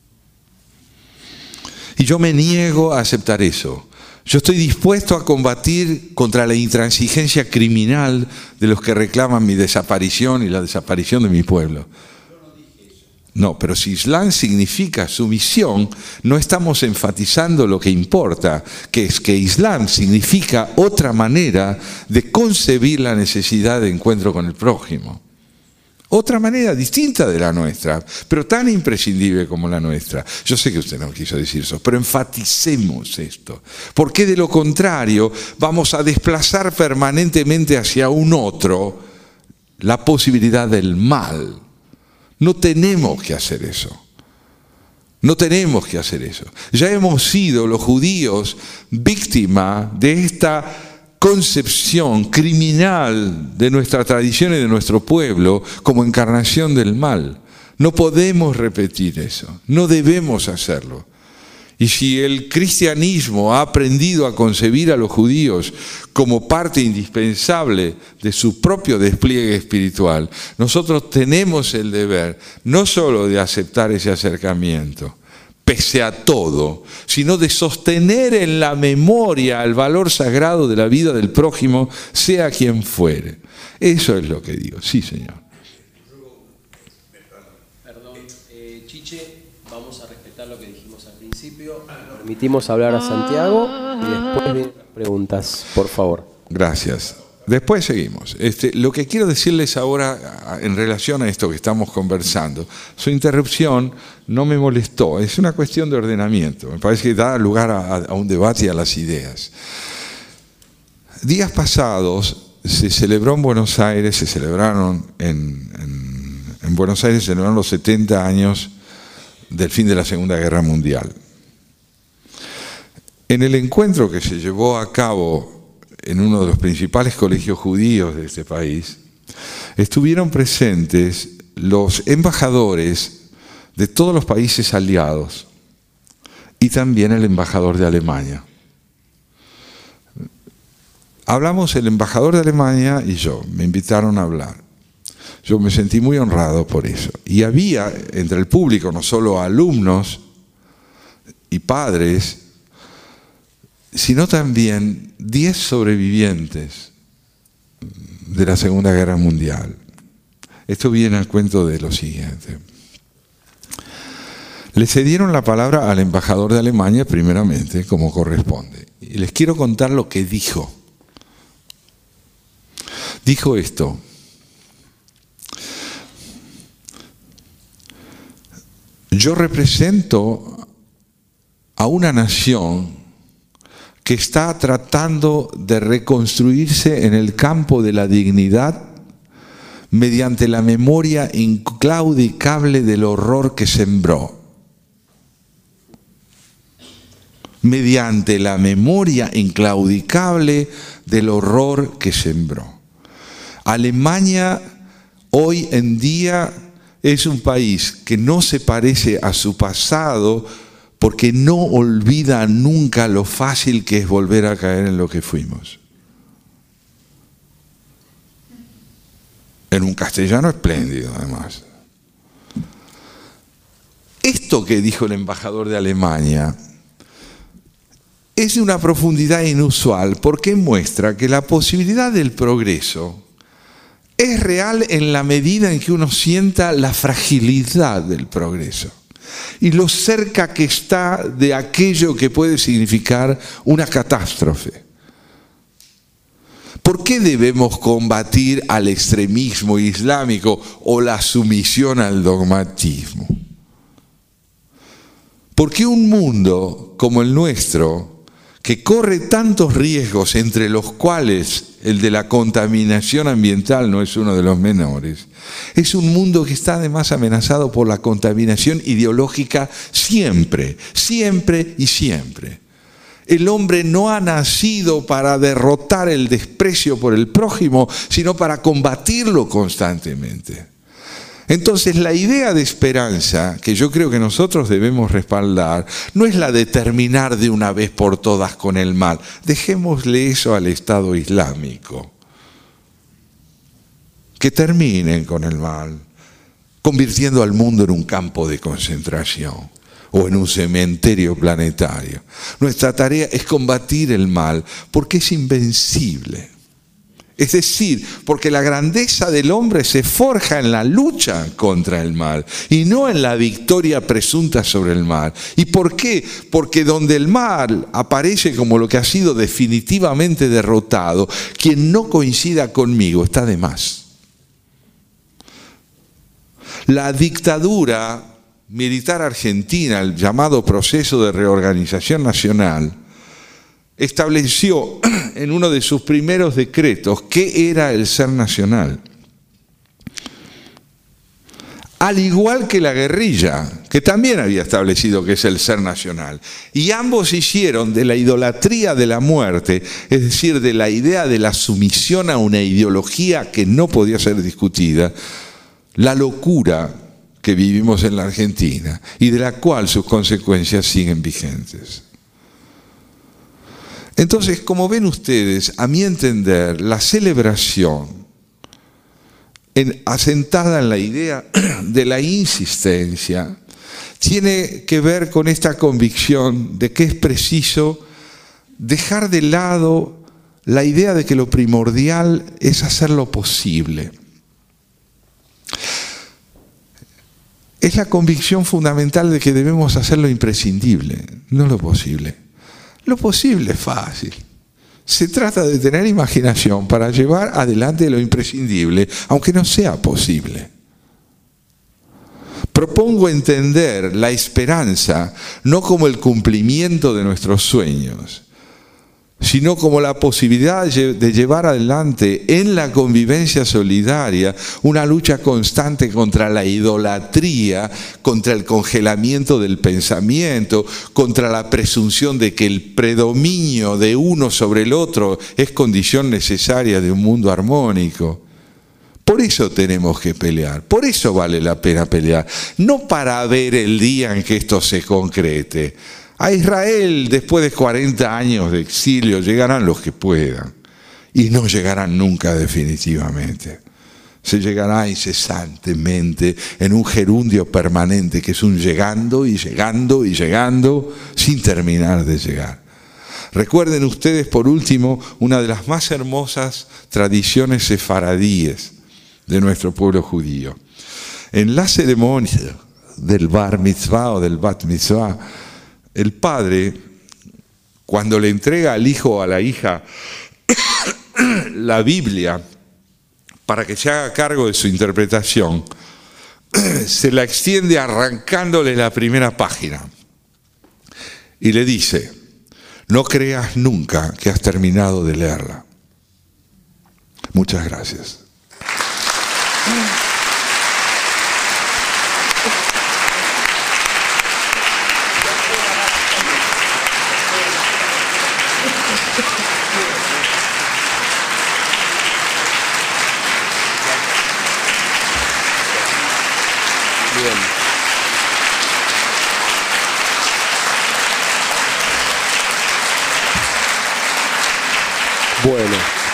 Y yo me niego a aceptar eso. Yo estoy dispuesto a combatir contra la intransigencia criminal de los que reclaman mi desaparición y la desaparición de mi pueblo. No, pero si Islam significa sumisión, no estamos enfatizando lo que importa, que es que Islam significa otra manera de concebir la necesidad de encuentro con el prójimo. Otra manera distinta de la nuestra, pero tan imprescindible como la nuestra. Yo sé que usted no quiso decir eso, pero enfaticemos esto. Porque de lo contrario vamos a desplazar permanentemente hacia un otro la posibilidad del mal. No tenemos que hacer eso. No tenemos que hacer eso. Ya hemos sido los judíos víctimas de esta concepción criminal de nuestra tradición y de nuestro pueblo como encarnación del mal. No podemos repetir eso. No debemos hacerlo. Y si el cristianismo ha aprendido a concebir a los judíos como parte indispensable de su propio despliegue espiritual, nosotros tenemos el deber no solo de aceptar ese acercamiento, pese a todo, sino de sostener en la memoria el valor sagrado de la vida del prójimo, sea quien fuere. Eso es lo que digo. Sí, señor. Perdón, eh, Chiche, vamos a respetar lo que dijimos al principio. Permitimos hablar a Santiago y después vienen las preguntas, por favor. Gracias. Después seguimos. Este, lo que quiero decirles ahora en relación a esto que estamos conversando, su interrupción no me molestó, es una cuestión de ordenamiento. Me parece que da lugar a, a un debate y a las ideas. Días pasados se celebró en Buenos Aires, se celebraron en, en, en Buenos Aires, se celebraron los setenta años del fin de la Segunda Guerra Mundial. En el encuentro que se llevó a cabo en uno de los principales colegios judíos de este país, estuvieron presentes los embajadores de todos los países aliados y también el embajador de Alemania. Hablamos el embajador de Alemania y yo, me invitaron a hablar. Yo me sentí muy honrado por eso. Y había entre el público no solo alumnos y padres, sino también diez sobrevivientes de la Segunda Guerra Mundial. Esto viene al cuento de lo siguiente. Le cedieron la palabra al embajador de Alemania primeramente, como corresponde. Y les quiero contar lo que dijo. Dijo esto: yo represento a una nación que está tratando de reconstruirse en el campo de la dignidad mediante la memoria inclaudicable del horror que sembró. Mediante la memoria inclaudicable del horror que sembró. Alemania hoy en día es un país que no se parece a su pasado porque no olvida nunca lo fácil que es volver a caer en lo que fuimos. En un castellano espléndido, además. Esto que dijo el embajador de Alemania es de una profundidad inusual porque muestra que la posibilidad del progreso es real en la medida en que uno sienta la fragilidad del progreso y lo cerca que está de aquello que puede significar una catástrofe. ¿Por qué debemos combatir al extremismo islámico o la sumisión al dogmatismo? Porque un mundo como el nuestro, que corre tantos riesgos, entre los cuales el de la contaminación ambiental no es uno de los menores, es un mundo que está además amenazado por la contaminación ideológica siempre, siempre y siempre. El hombre no ha nacido para derrotar el desprecio por el prójimo, sino para combatirlo constantemente. Entonces, la idea de esperanza que yo creo que nosotros debemos respaldar no es la de terminar de una vez por todas con el mal. Dejémosle eso al Estado Islámico. Que terminen con el mal, convirtiendo al mundo en un campo de concentración o en un cementerio planetario. Nuestra tarea es combatir el mal porque es invencible. Es decir, porque la grandeza del hombre se forja en la lucha contra el mal y no en la victoria presunta sobre el mal. ¿Y por qué? Porque donde el mal aparece como lo que ha sido definitivamente derrotado, quien no coincida conmigo está de más. La dictadura militar argentina, el llamado proceso de reorganización nacional, estableció en uno de sus primeros decretos qué era el ser nacional. Al igual que la guerrilla, que también había establecido qué es el ser nacional. Y ambos hicieron de la idolatría de la muerte, es decir, de la idea de la sumisión a una ideología que no podía ser discutida, la locura que vivimos en la Argentina y de la cual sus consecuencias siguen vigentes. Entonces, como ven ustedes, a mi entender, la celebración en, asentada en la idea de la insistencia tiene que ver con esta convicción de que es preciso dejar de lado la idea de que lo primordial es hacer lo posible. Es la convicción fundamental de que debemos hacer lo imprescindible, no lo posible. Lo posible es fácil. Se trata de tener imaginación para llevar adelante lo imprescindible, aunque no sea posible. Propongo entender la esperanza no como el cumplimiento de nuestros sueños, sino como la posibilidad de llevar adelante en la convivencia solidaria una lucha constante contra la idolatría, contra el congelamiento del pensamiento, contra la presunción de que el predominio de uno sobre el otro es condición necesaria de un mundo armónico. Por eso tenemos que pelear, por eso vale la pena pelear, no para ver el día en que esto se concrete. A Israel, después de cuarenta años de exilio, llegarán los que puedan. Y no llegarán nunca definitivamente. Se llegará incesantemente en un gerundio permanente, que es un llegando y llegando y llegando, sin terminar de llegar. Recuerden ustedes, por último, una de las más hermosas tradiciones sefaradíes de nuestro pueblo judío. En la ceremonia del bar mitzvah o del bat mitzvah, el padre, cuando le entrega al hijo o a la hija la Biblia para que se haga cargo de su interpretación, se la extiende arrancándole la primera página y le dice: no creas nunca que has terminado de leerla. Muchas gracias. Bueno,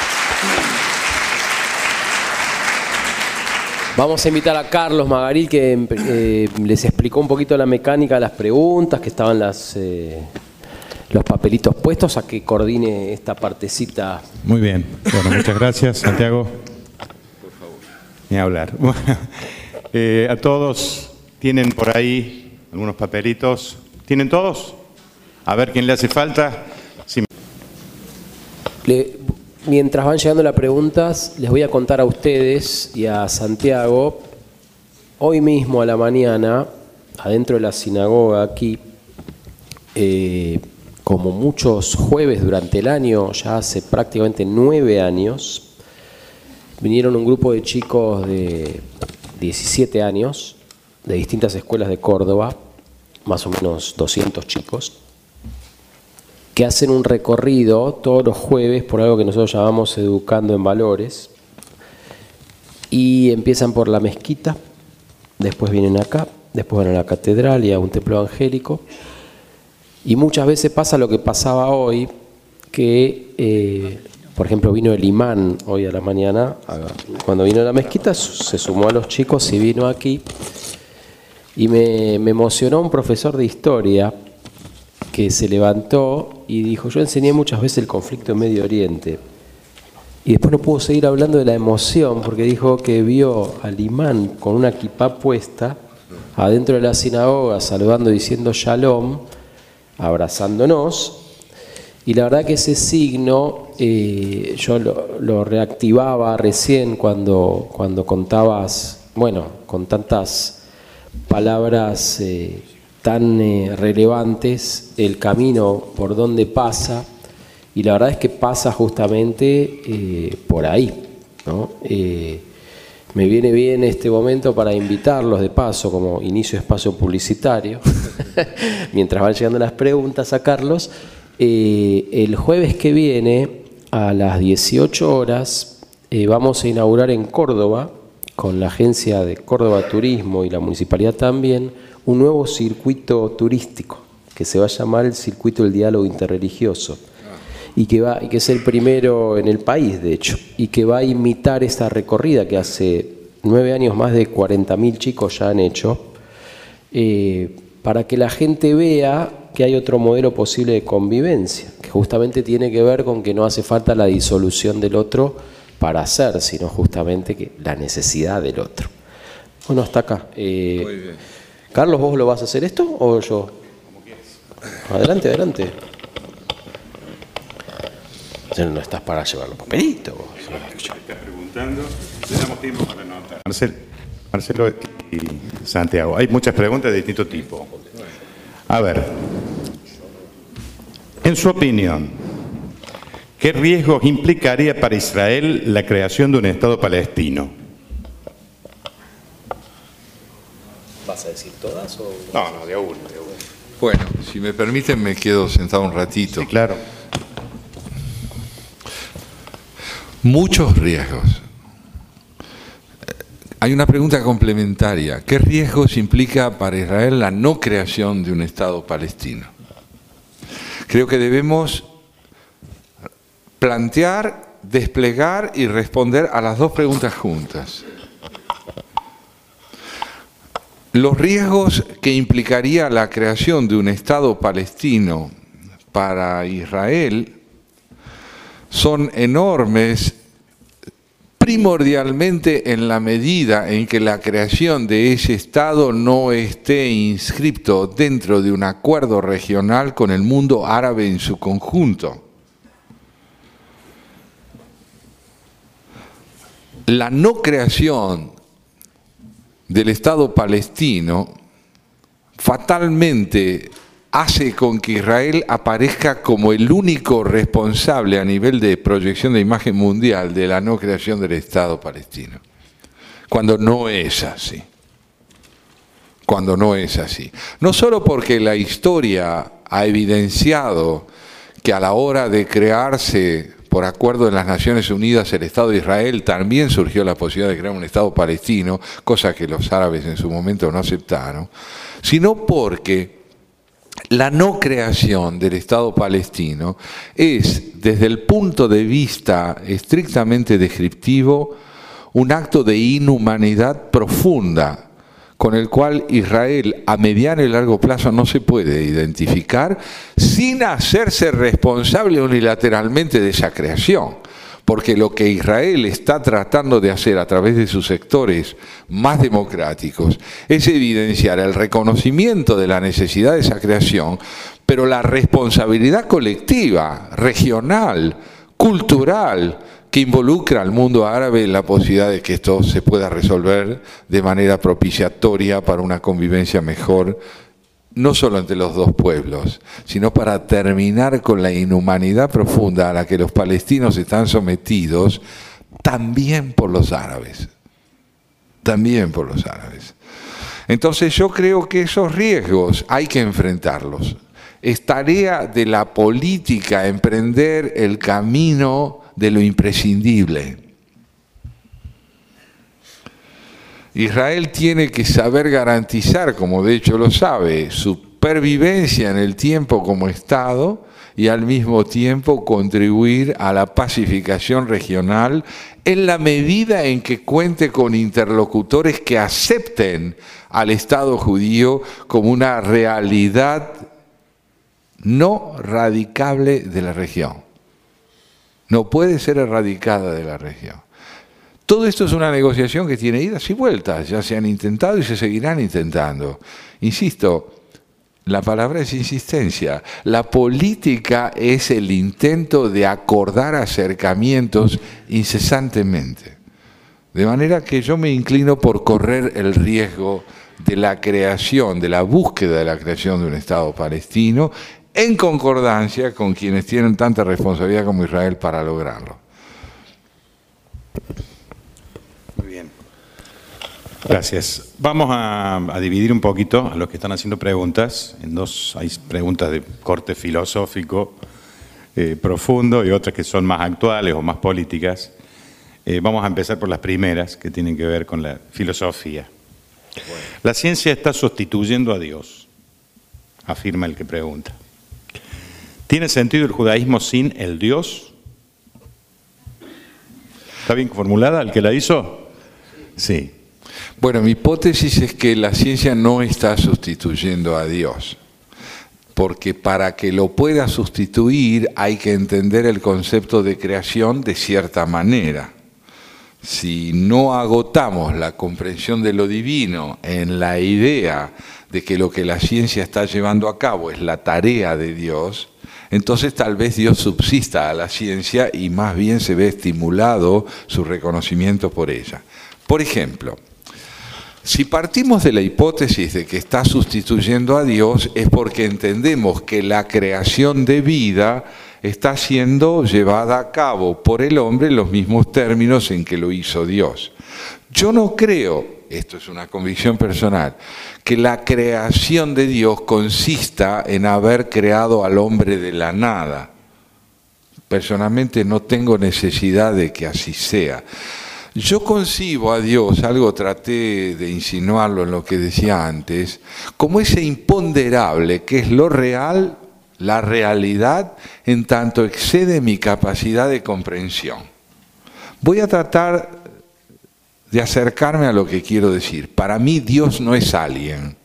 vamos a invitar a Carlos Magaril, que eh, les explicó un poquito la mecánica de las preguntas, que estaban las, eh, los papelitos puestos, a que coordine esta partecita. Muy bien, bueno, muchas gracias, Santiago. Por favor. Ni hablar. Bueno, eh, a todos, tienen por ahí algunos papelitos. ¿Tienen todos? A ver quién le hace falta. Sí. Le, mientras van llegando las preguntas, les voy a contar a ustedes y a Santiago, hoy mismo a la mañana, adentro de la sinagoga aquí, eh, como muchos jueves durante el año, ya hace prácticamente nueve años, vinieron un grupo de chicos de diecisiete años, de distintas escuelas de Córdoba, más o menos doscientos chicos, que hacen un recorrido todos los jueves por algo que nosotros llamamos Educando en Valores, y empiezan por la mezquita, después vienen acá, después van a la catedral y a un templo evangélico, y muchas veces pasa lo que pasaba hoy, que eh, por ejemplo vino el imán hoy a la mañana, cuando vino a la mezquita se sumó a los chicos y vino aquí, y me, me emocionó un profesor de historia que se levantó y dijo: yo enseñé muchas veces el conflicto en Medio Oriente. Y después no pudo seguir hablando de la emoción, porque dijo que vio al imán con una kipá puesta adentro de la sinagoga, saludando, diciendo shalom, abrazándonos. Y la verdad que ese signo eh, yo lo, lo reactivaba recién cuando, cuando contabas, bueno, con tantas palabras eh, tan eh, relevantes, el camino por donde pasa, y la verdad es que pasa justamente eh, por ahí, ¿no? Eh, me viene bien este momento para invitarlos de paso, como inicio de espacio publicitario, mientras van llegando las preguntas a Carlos. Eh, el jueves que viene, a las dieciocho horas, eh, vamos a inaugurar en Córdoba, con la agencia de Córdoba Turismo y la municipalidad también, un nuevo circuito turístico que se va a llamar el Circuito del Diálogo Interreligioso, y que va y que es el primero en el país, de hecho, y que va a imitar esta recorrida que hace nueve años más de cuarenta mil chicos ya han hecho, eh, para que la gente vea que hay otro modelo posible de convivencia, que justamente tiene que ver con que no hace falta la disolución del otro para hacer, sino justamente que la necesidad del otro. Bueno, hasta acá. Eh, Muy bien. Carlos, ¿vos lo vas a hacer esto o yo? Como quieras. Adelante, adelante. No estás para llevar los papelitos. Estás preguntando, le damos tiempo para anotar. Marcelo, Marcelo y Santiago, hay muchas preguntas de distinto tipo. A ver, en su opinión, ¿Qué riesgos implicaría para Israel la creación de un Estado palestino? ¿Vas a decir todas o...? No, no, de a uno, de a uno. Bueno, si me permiten me quedo sentado un ratito. Sí, claro. Muchos riesgos. Hay una pregunta complementaria. ¿Qué riesgos implica para Israel la no creación de un Estado palestino? Creo que debemos plantear, desplegar y responder a las dos preguntas juntas. Los riesgos que implicaría la creación de un Estado palestino para Israel son enormes, primordialmente en la medida en que la creación de ese Estado no esté inscrito dentro de un acuerdo regional con el mundo árabe en su conjunto. La no creación del Estado palestino fatalmente hace con que Israel aparezca como el único responsable a nivel de proyección de imagen mundial de la no creación del Estado palestino, cuando no es así. Cuando no es así. No solo porque la historia ha evidenciado que a la hora de crearse por acuerdo de las Naciones Unidas el Estado de Israel, también surgió la posibilidad de crear un Estado palestino, cosa que los árabes en su momento no aceptaron, sino porque la no creación del Estado palestino es, desde el punto de vista estrictamente descriptivo, un acto de inhumanidad profunda, con el cual Israel a mediano y largo plazo no se puede identificar sin hacerse responsable unilateralmente de esa creación. Porque lo que Israel está tratando de hacer a través de sus sectores más democráticos es evidenciar el reconocimiento de la necesidad de esa creación, pero la responsabilidad colectiva, regional, cultural, que involucra al mundo árabe en la posibilidad de que esto se pueda resolver de manera propiciatoria para una convivencia mejor, no solo entre los dos pueblos, sino para terminar con la inhumanidad profunda a la que los palestinos están sometidos, también por los árabes, también por los árabes. Entonces yo creo que esos riesgos hay que enfrentarlos. Es tarea de la política emprender el camino de lo imprescindible. Israel tiene que saber garantizar, como de hecho lo sabe, su pervivencia en el tiempo como Estado y al mismo tiempo contribuir a la pacificación regional en la medida en que cuente con interlocutores que acepten al Estado judío como una realidad no radicable de la región. No puede ser erradicada de la región. Todo esto es una negociación que tiene idas y vueltas, ya se han intentado y se seguirán intentando. Insisto, la palabra es insistencia. La política es el intento de acordar acercamientos incesantemente. De manera que yo me inclino por correr el riesgo de la creación, de la búsqueda de la creación de un Estado palestino, en concordancia con quienes tienen tanta responsabilidad como Israel para lograrlo. Muy bien. Gracias. Vamos a, a dividir un poquito a los que están haciendo preguntas en dos. Hay preguntas de corte filosófico eh, profundo y otras que son más actuales o más políticas. Eh, vamos a empezar por las primeras, que tienen que ver con la filosofía. Bueno. La ciencia está sustituyendo a Dios, afirma el que pregunta. ¿Tiene sentido el judaísmo sin el Dios? ¿Está bien formulada el que la hizo? Sí. Bueno, mi hipótesis es que la ciencia no está sustituyendo a Dios, porque para que lo pueda sustituir hay que entender el concepto de creación de cierta manera. Si no agotamos la comprensión de lo divino en la idea de que lo que la ciencia está llevando a cabo es la tarea de Dios, entonces tal vez Dios subsista a la ciencia y más bien se ve estimulado su reconocimiento por ella. Por ejemplo, si partimos de la hipótesis de que está sustituyendo a Dios es porque entendemos que la creación de vida está siendo llevada a cabo por el hombre en los mismos términos en que lo hizo Dios. Yo no creo, esto es una convicción personal, que la creación de Dios consista en haber creado al hombre de la nada. Personalmente no tengo necesidad de que así sea. Yo concibo a Dios, algo traté de insinuarlo en lo que decía antes, como ese imponderable que es lo real, la realidad, en tanto excede mi capacidad de comprensión. Voy a tratar de acercarme a lo que quiero decir. Para mí Dios no es alguien.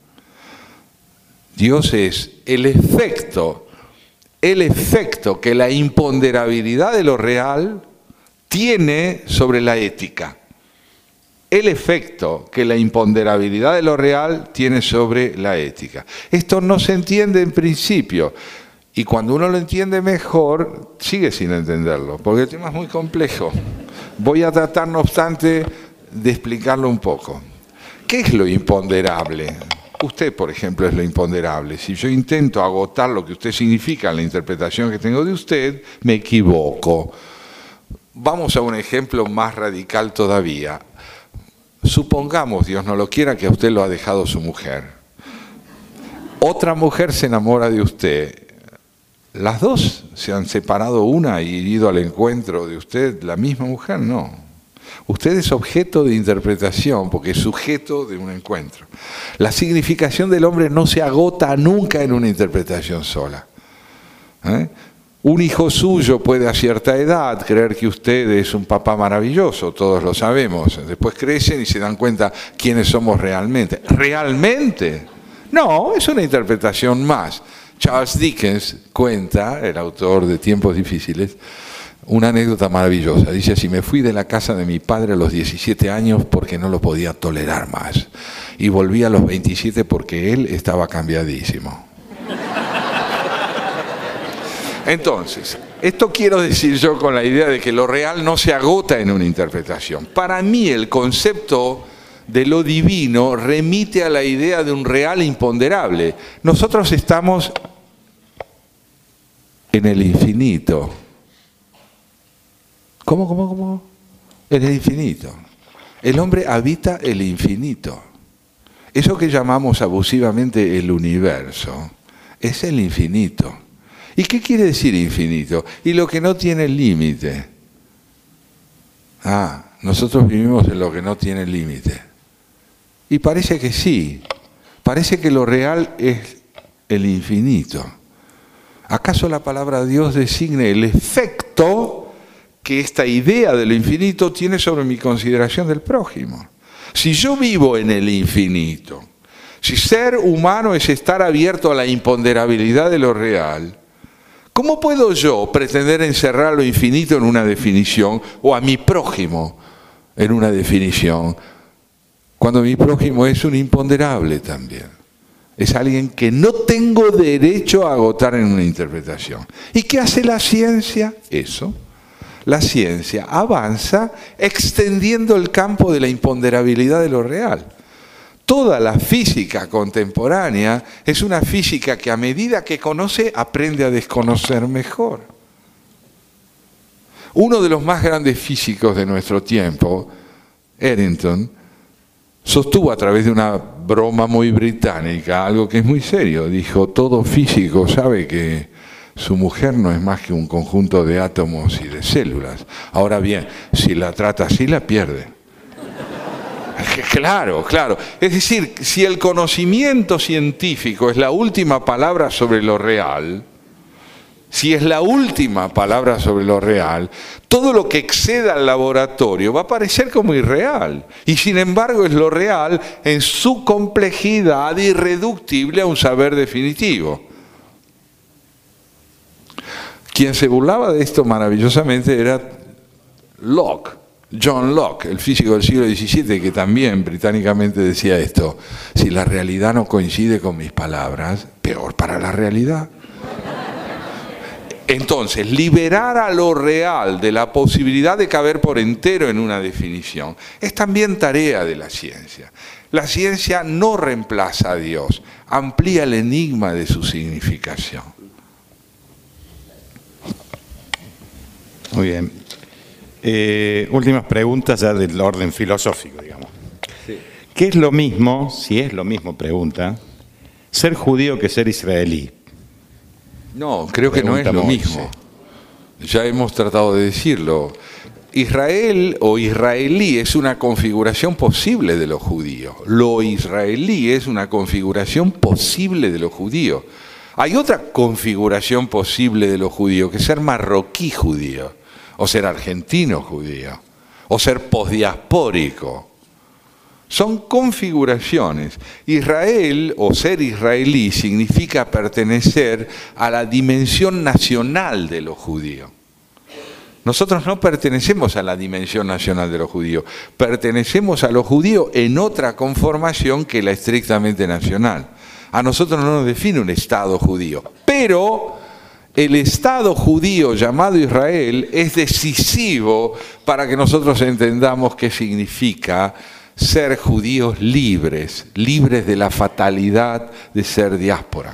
Dios es el efecto, el efecto que la imponderabilidad de lo real tiene sobre la ética. El efecto que la imponderabilidad de lo real tiene sobre la ética. Esto no se entiende en principio, y cuando uno lo entiende mejor, sigue sin entenderlo, porque el tema es muy complejo. Voy a tratar, no obstante, de explicarlo un poco. ¿Qué es lo imponderable? Usted, por ejemplo, es lo imponderable. Si yo intento agotar lo que usted significa en la interpretación que tengo de usted, me equivoco. Vamos a un ejemplo más radical todavía. Supongamos, Dios no lo quiera, que a usted lo ha dejado su mujer. Otra mujer se enamora de usted. ¿Las dos se han separado una y ido al encuentro de usted? ¿La misma mujer? No. Usted es objeto de interpretación porque es sujeto de un encuentro. La significación del hombre no se agota nunca en una interpretación sola. ¿Eh? Un hijo suyo puede a cierta edad creer que usted es un papá maravilloso, todos lo sabemos. Después crecen y se dan cuenta quiénes somos realmente. ¿Realmente? No, es una interpretación más. Charles Dickens cuenta, el autor de Tiempos Difíciles, una anécdota maravillosa. Dice así: me fui de la casa de mi padre a los diecisiete años porque no lo podía tolerar más. Y volví a los veintisiete porque él estaba cambiadísimo. Entonces, esto quiero decir yo con la idea de que lo real no se agota en una interpretación. Para mí el concepto de lo divino remite a la idea de un real imponderable. Nosotros estamos en el infinito. ¿Cómo, cómo, cómo? En el infinito. El hombre habita el infinito. Eso que llamamos abusivamente el universo es el infinito. ¿Y qué quiere decir infinito? Y lo que no tiene límite. Ah, nosotros vivimos en lo que no tiene límite. Y parece que sí. Parece que lo real es el infinito. ¿Acaso la palabra Dios designe el efecto que esta idea de lo infinito tiene sobre mi consideración del prójimo? Si yo vivo en el infinito, si ser humano es estar abierto a la imponderabilidad de lo real, ¿cómo puedo yo pretender encerrar lo infinito en una definición o a mi prójimo en una definición, cuando mi prójimo es un imponderable también? Es alguien que no tengo derecho a agotar en una interpretación. ¿Y qué hace la ciencia? Eso. La ciencia avanza extendiendo el campo de la imponderabilidad de lo real. Toda la física contemporánea es una física que a medida que conoce, aprende a desconocer mejor. Uno de los más grandes físicos de nuestro tiempo, Eddington, sostuvo a través de una broma muy británica algo que es muy serio. Dijo: todo físico sabe que su mujer no es más que un conjunto de átomos y de células. Ahora bien, si la trata así, la pierde. Claro, claro. Es decir, si el conocimiento científico es la última palabra sobre lo real, si es la última palabra sobre lo real, todo lo que exceda al laboratorio va a parecer como irreal. Y sin embargo es lo real en su complejidad irreductible a un saber definitivo. Quien se burlaba de esto maravillosamente era Locke. John Locke, el físico del siglo diecisiete, que también británicamente decía esto: si la realidad no coincide con mis palabras, peor para la realidad. Entonces, liberar a lo real de la posibilidad de caber por entero en una definición es también tarea de la ciencia. La ciencia no reemplaza a Dios, amplía el enigma de su significación. Muy bien. Eh, últimas preguntas ya del orden filosófico, digamos. Sí. ¿Qué es lo mismo, si es lo mismo, pregunta, ser judío que ser israelí? No, creo que no es lo mismo. Ya hemos tratado de decirlo. Israel o israelí es una configuración posible de lo judío. Lo israelí es una configuración posible de lo judío. Hay otra configuración posible de lo judío, que es ser marroquí judío, o ser argentino judío, o ser posdiaspórico. Son configuraciones. Israel o ser israelí significa pertenecer a la dimensión nacional de lo judío. Nosotros no pertenecemos a la dimensión nacional de lo judío, pertenecemos a lo judío en otra conformación que la estrictamente nacional. A nosotros no nos define un Estado judío, pero el Estado judío llamado Israel es decisivo para que nosotros entendamos qué significa ser judíos libres, libres de la fatalidad de ser diáspora.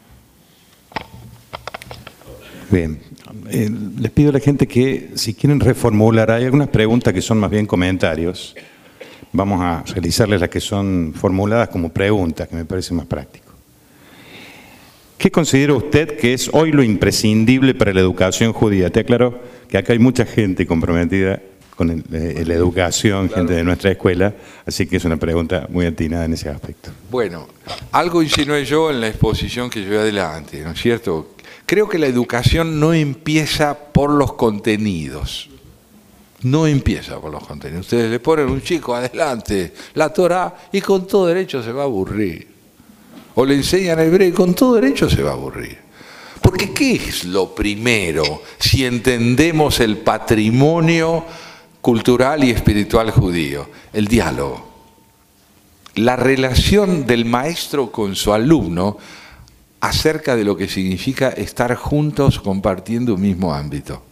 Bien, eh, les pido a la gente que si quieren reformular, hay algunas preguntas que son más bien comentarios. Vamos a realizarles las que son formuladas como preguntas, que me parece más práctico. ¿Qué considera usted que es hoy lo imprescindible para la educación judía? Te aclaro que acá hay mucha gente comprometida con el, eh, la educación, claro, gente de nuestra escuela, así que es una pregunta muy atinada en ese aspecto. Bueno, algo insinué yo en la exposición que llevé adelante, ¿no es cierto? Creo que la educación no empieza por los contenidos. No empieza por los contenidos. Ustedes le ponen a un chico adelante la Torá y con todo derecho se va a aburrir. O le enseñan hebreo y con todo derecho se va a aburrir. Porque ¿qué es lo primero si entendemos el patrimonio cultural y espiritual judío? El diálogo. La relación del maestro con su alumno acerca de lo que significa estar juntos compartiendo un mismo ámbito.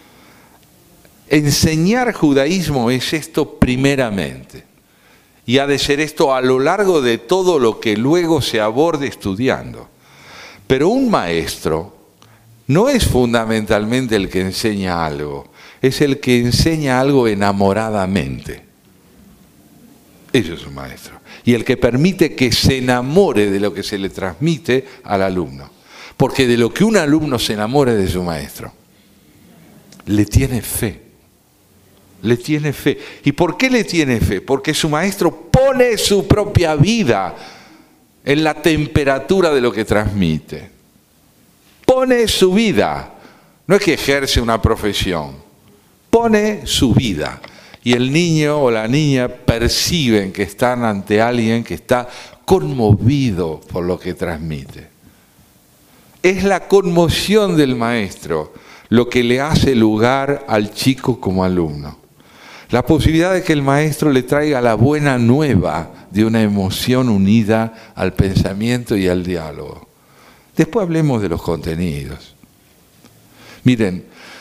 Enseñar judaísmo es esto primeramente, y ha de ser esto a lo largo de todo lo que luego se aborde estudiando. Pero un maestro no es fundamentalmente el que enseña algo, es el que enseña algo enamoradamente. Eso es un maestro. Y el que permite que se enamore de lo que se le transmite al alumno. Porque de lo que un alumno se enamore de su maestro, le tiene fe. Le tiene fe. ¿Y por qué le tiene fe? Porque su maestro pone su propia vida en la temperatura de lo que transmite. Pone su vida. No es que ejerce una profesión. Pone su vida. Y el niño o la niña perciben que están ante alguien que está conmovido por lo que transmite. Es la conmoción del maestro lo que le hace lugar al chico como alumno. La posibilidad de que el maestro le traiga la buena nueva de una emoción unida al pensamiento y al diálogo. Después hablemos de los contenidos. Miren,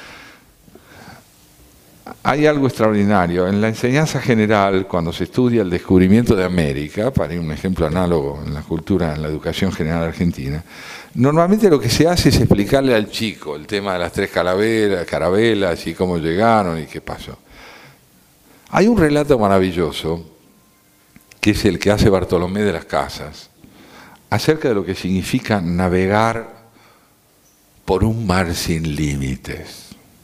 hay algo extraordinario. En la enseñanza general, cuando se estudia el descubrimiento de América, para ir un ejemplo análogo en la cultura, en la educación general argentina, normalmente lo que se hace es explicarle al chico el tema de las tres carabelas, carabelas y cómo llegaron y qué pasó. Hay un relato maravilloso, que es el que hace Bartolomé de las Casas, acerca de lo que significa navegar por un mar sin límites.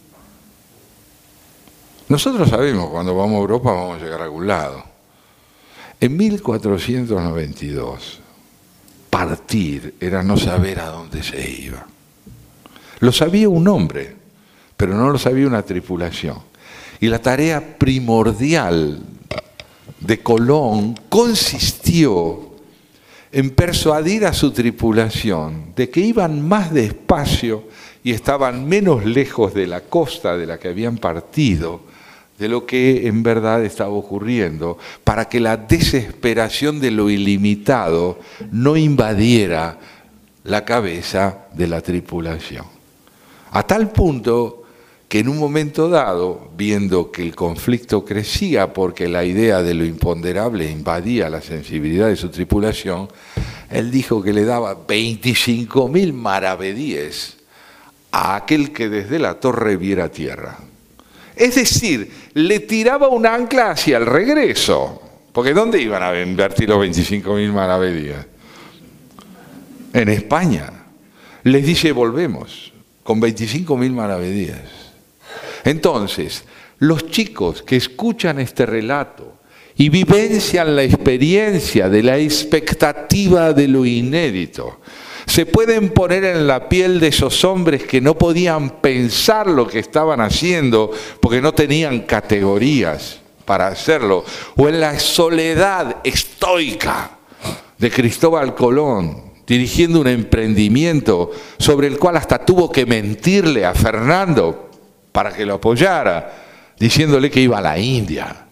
Nosotros sabemos, cuando vamos a Europa vamos a llegar a algún lado. En mil cuatrocientos noventa y dos, partir era no saber a dónde se iba. Lo sabía un hombre, pero no lo sabía una tripulación. Y la tarea primordial de Colón consistió en persuadir a su tripulación de que iban más despacio y estaban menos lejos de la costa de la que habían partido de lo que en verdad estaba ocurriendo, para que la desesperación de lo ilimitado no invadiera la cabeza de la tripulación. A tal punto que en un momento dado, viendo que el conflicto crecía porque la idea de lo imponderable invadía la sensibilidad de su tripulación, él dijo que le daba veinticinco mil maravedíes a aquel que desde la torre viera tierra. Es decir, le tiraba un ancla hacia el regreso. Porque ¿dónde iban a invertir los veinticinco mil maravedíes? En España. Les dice, volvemos, con veinticinco mil maravedíes. Entonces, los chicos que escuchan este relato y vivencian la experiencia de la expectativa de lo inédito, se pueden poner en la piel de esos hombres que no podían pensar lo que estaban haciendo porque no tenían categorías para hacerlo, o en la soledad estoica de Cristóbal Colón, dirigiendo un emprendimiento sobre el cual hasta tuvo que mentirle a Fernando para que lo apoyara, diciéndole que iba a la India.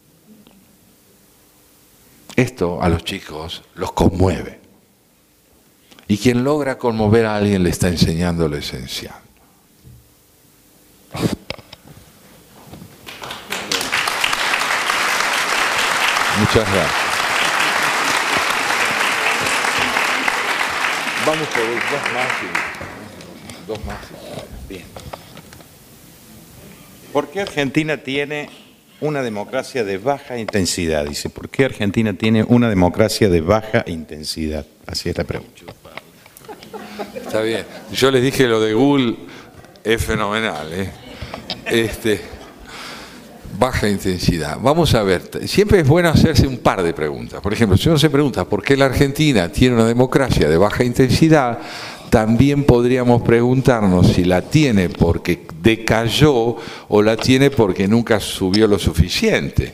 Esto a los chicos los conmueve. Y quien logra conmover a alguien le está enseñando lo esencial. Muchas gracias. Vamos por dos más y dos más. Bien. ¿Por qué Argentina tiene una democracia de baja intensidad? Dice, ¿por qué Argentina tiene una democracia de baja intensidad? Así es la pregunta. Está bien. Yo les dije lo de Google es fenomenal, ¿eh? Este, baja intensidad. Vamos a ver, siempre es bueno hacerse un par de preguntas. Por ejemplo, si uno se pregunta por qué la Argentina tiene una democracia de baja intensidad, también podríamos preguntarnos si la tiene porque decayó o la tiene porque nunca subió lo suficiente.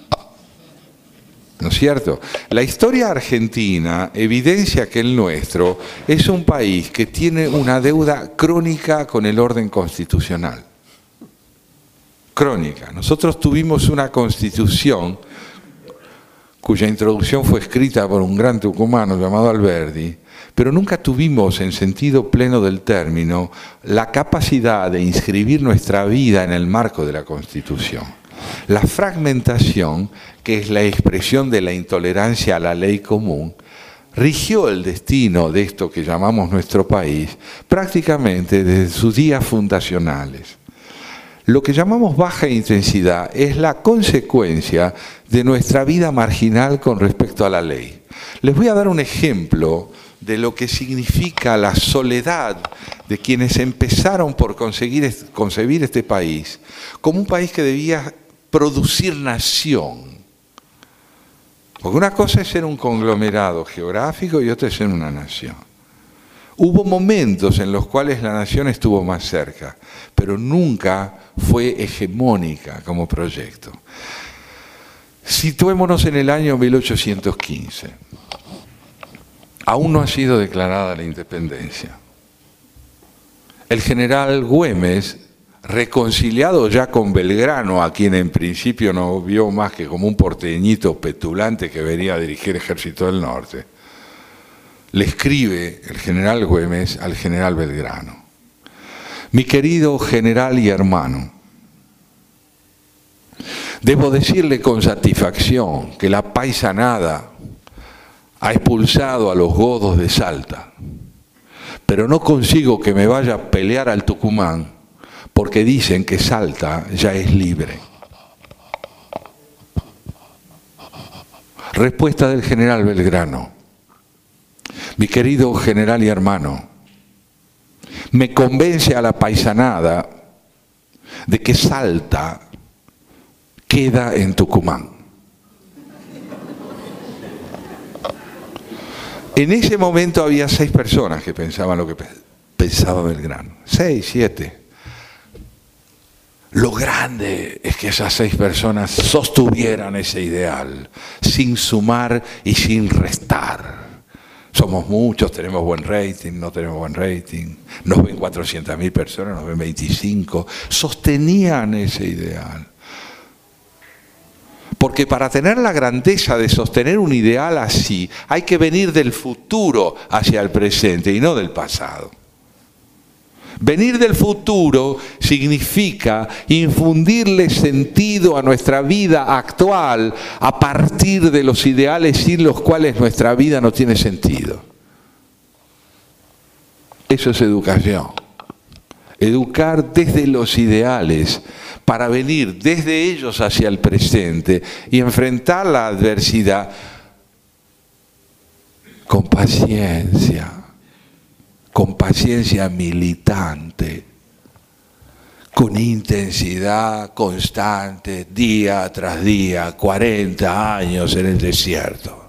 ¿No es cierto? La historia argentina evidencia que el nuestro es un país que tiene una deuda crónica con el orden constitucional. Crónica. Nosotros tuvimos una constitución cuya introducción fue escrita por un gran tucumano llamado Alberdi, pero nunca tuvimos, en sentido pleno del término, la capacidad de inscribir nuestra vida en el marco de la Constitución. La fragmentación, que es la expresión de la intolerancia a la ley común, rigió el destino de esto que llamamos nuestro país prácticamente desde sus días fundacionales. Lo que llamamos baja intensidad es la consecuencia de nuestra vida marginal con respecto a la ley. Les voy a dar un ejemplo de lo que significa la soledad de quienes empezaron por conseguir, concebir este país como un país que debía producir nación. Porque una cosa es ser un conglomerado geográfico y otra es ser una nación. Hubo momentos en los cuales la nación estuvo más cerca, pero nunca fue hegemónica como proyecto. Situémonos en el año mil ochocientos quince. Aún no ha sido declarada la independencia. El general Güemes, reconciliado ya con Belgrano, a quien en principio no vio más que como un porteñito petulante que venía a dirigir el Ejército del Norte, le escribe el general Güemes al general Belgrano: mi querido general y hermano, debo decirle con satisfacción que la paisanada ha expulsado a los godos de Salta, pero no consigo que me vaya a pelear al Tucumán porque dicen que Salta ya es libre. Respuesta del general Belgrano: mi querido general y hermano, me convence a la paisanada de que Salta queda en Tucumán. En ese momento había seis personas que pensaban lo que pensaba Belgrano. Seis, siete. Lo grande es que esas seis personas sostuvieran ese ideal, sin sumar y sin restar. Somos muchos, tenemos buen rating, no tenemos buen rating, nos ven cuatrocientas mil personas, nos ven veinticinco, sostenían ese ideal. Porque para tener la grandeza de sostener un ideal así, hay que venir del futuro hacia el presente y no del pasado. Venir del futuro significa infundirle sentido a nuestra vida actual a partir de los ideales sin los cuales nuestra vida no tiene sentido. Eso es educación. educar desde los ideales, para venir desde ellos hacia el presente y enfrentar la adversidad con paciencia, con paciencia militante, con intensidad constante, día tras día, cuarenta años en el desierto.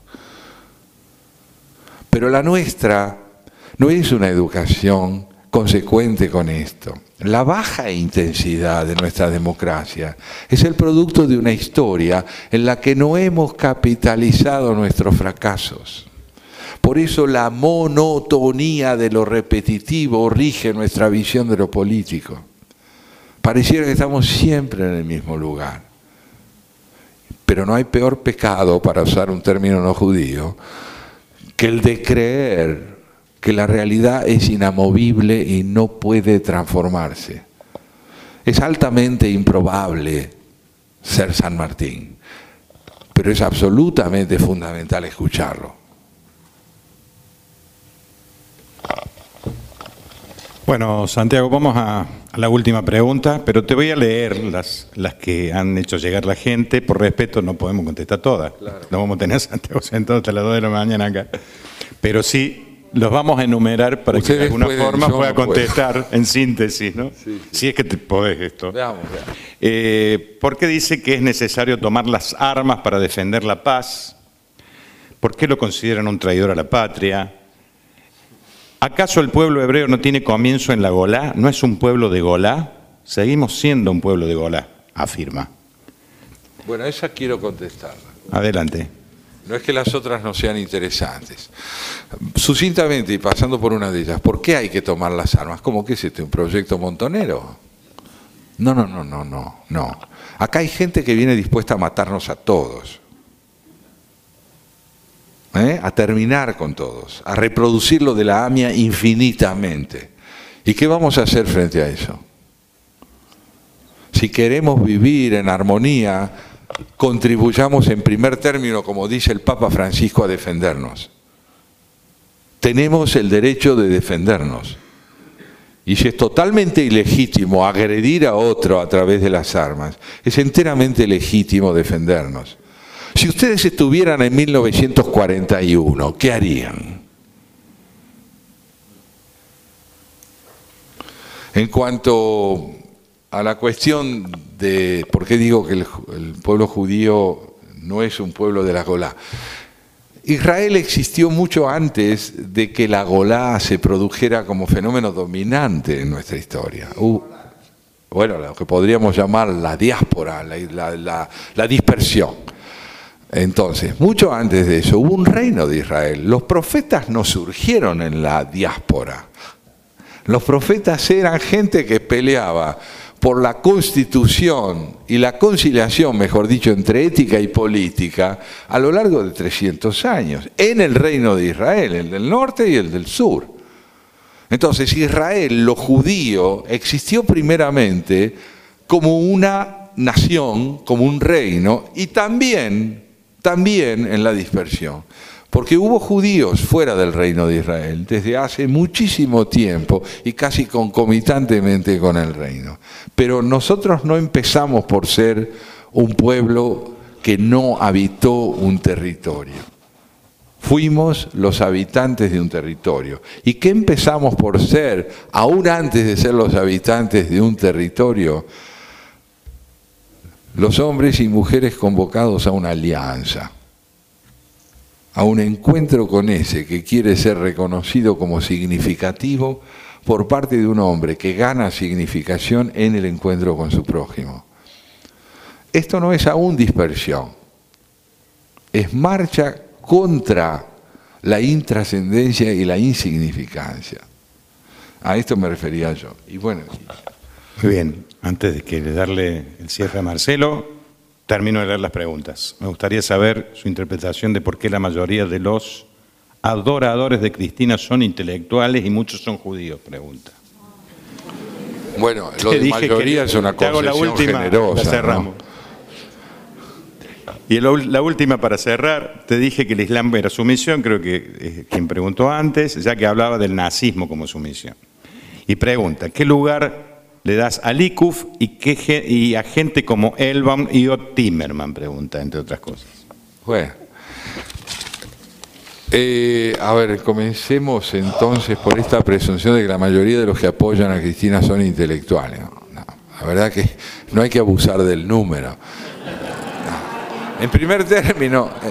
Pero la nuestra no es una educación consecuente con esto. La baja intensidad de nuestra democracia es el producto de una historia en la que no hemos capitalizado nuestros fracasos. Por eso la monotonía de lo repetitivo rige nuestra visión de lo político. Pareciera que estamos siempre en el mismo lugar. Pero no hay peor pecado, para usar un término no judío, que el de creer que la realidad es inamovible y no puede transformarse. Es altamente improbable ser San Martín, pero es absolutamente fundamental escucharlo. Bueno, Santiago, vamos a, a la última pregunta, pero te voy a leer las, las que han hecho llegar la gente. Por respeto no podemos contestar todas. Claro. No vamos a tener a Santiago sentado hasta las dos de la mañana acá. Pero sí los vamos a enumerar para Ustedes que de alguna pueden, forma pueda no contestar puedo. En síntesis, ¿no? Sí, sí. Si es que te podés esto. Veamos, veamos. Eh, ¿Por qué dice que es necesario tomar las armas para defender la paz? ¿Por qué lo consideran un traidor a la patria? ¿Acaso el pueblo hebreo no tiene comienzo en la Golá? ¿No es un pueblo de Golá? Seguimos siendo un pueblo de Golá, afirma. Bueno, esa quiero contestarla. Adelante. No es que las otras no sean interesantes. Sucintamente, y pasando por una de ellas, ¿por qué hay que tomar las armas? ¿Cómo que es este? ¿Un proyecto montonero? No, no, no, no, no, no. Acá hay gente que viene dispuesta a matarnos a todos. ¿Eh? A terminar con todos, a reproducirlo de la A M I A infinitamente. ¿Y qué vamos a hacer frente a eso? Si queremos vivir en armonía, contribuyamos en primer término, como dice el Papa Francisco, a defendernos. Tenemos el derecho de defendernos. Y si es totalmente ilegítimo agredir a otro a través de las armas, es enteramente legítimo defendernos. Si ustedes estuvieran en mil novecientos cuarenta y uno, ¿qué harían? En cuanto a la cuestión de por qué digo que el, el pueblo judío no es un pueblo de la Golá. Israel existió mucho antes de que la Golá se produjera como fenómeno dominante en nuestra historia. Uh, bueno, lo que podríamos llamar la diáspora, la, la, la, la dispersión. Entonces, mucho antes de eso, hubo un reino de Israel. Los profetas no surgieron en la diáspora. Los profetas eran gente que peleaba por la constitución y la conciliación, mejor dicho, entre ética y política, a lo largo de trescientos años, en el reino de Israel, el del norte y el del sur. Entonces, Israel, lo judío, existió primeramente como una nación, como un reino, y también... También en la dispersión, porque hubo judíos fuera del reino de Israel desde hace muchísimo tiempo y casi concomitantemente con el reino. Pero nosotros no empezamos por ser un pueblo que no habitó un territorio. Fuimos los habitantes de un territorio. ¿Y qué empezamos por ser, aún antes de ser los habitantes de un territorio? Los hombres y mujeres convocados a una alianza, a un encuentro con ese que quiere ser reconocido como significativo por parte de un hombre que gana significación en el encuentro con su prójimo. Esto no es aún dispersión, es marcha contra la intrascendencia y la insignificancia. A esto me refería yo. Y bueno, muy bien. Antes de que le darle el cierre a Marcelo, termino de leer las preguntas. Me gustaría saber su interpretación de por qué la mayoría de los adoradores de Cristina son intelectuales y muchos son judíos, pregunta. Bueno, lo de mayoría es una concesión generosa. La cerramos. ¿No? Y la última para cerrar, te dije que el Islam era sumisión, creo que es quien preguntó antes, ya que hablaba del nazismo como sumisión. Y pregunta, ¿qué lugar le das a Likuf y, qué, y a gente como Elbaum y Otto Timerman? Pregunta, entre otras cosas. Bueno. Eh, a ver, comencemos entonces por esta presunción de que la mayoría de los que apoyan a Cristina son intelectuales. No, no, la verdad que no hay que abusar del número. No. En primer término, eh,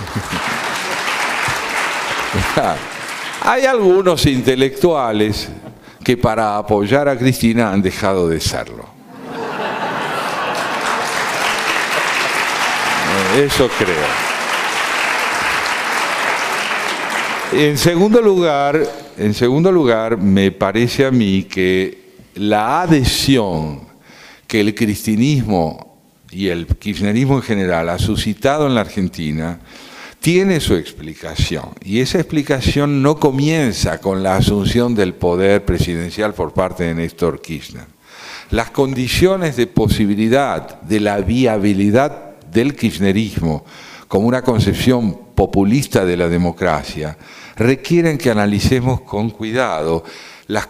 hay algunos intelectuales que para apoyar a Cristina han dejado de serlo. Eso creo. En segundo lugar, en segundo lugar, me parece a mí que la adhesión que el cristinismo y el kirchnerismo en general ha suscitado en la Argentina tiene su explicación. Y esa explicación no comienza con la asunción del poder presidencial por parte de Néstor Kirchner. Las condiciones de posibilidad de la viabilidad del kirchnerismo como una concepción populista de la democracia requieren que analicemos con cuidado las,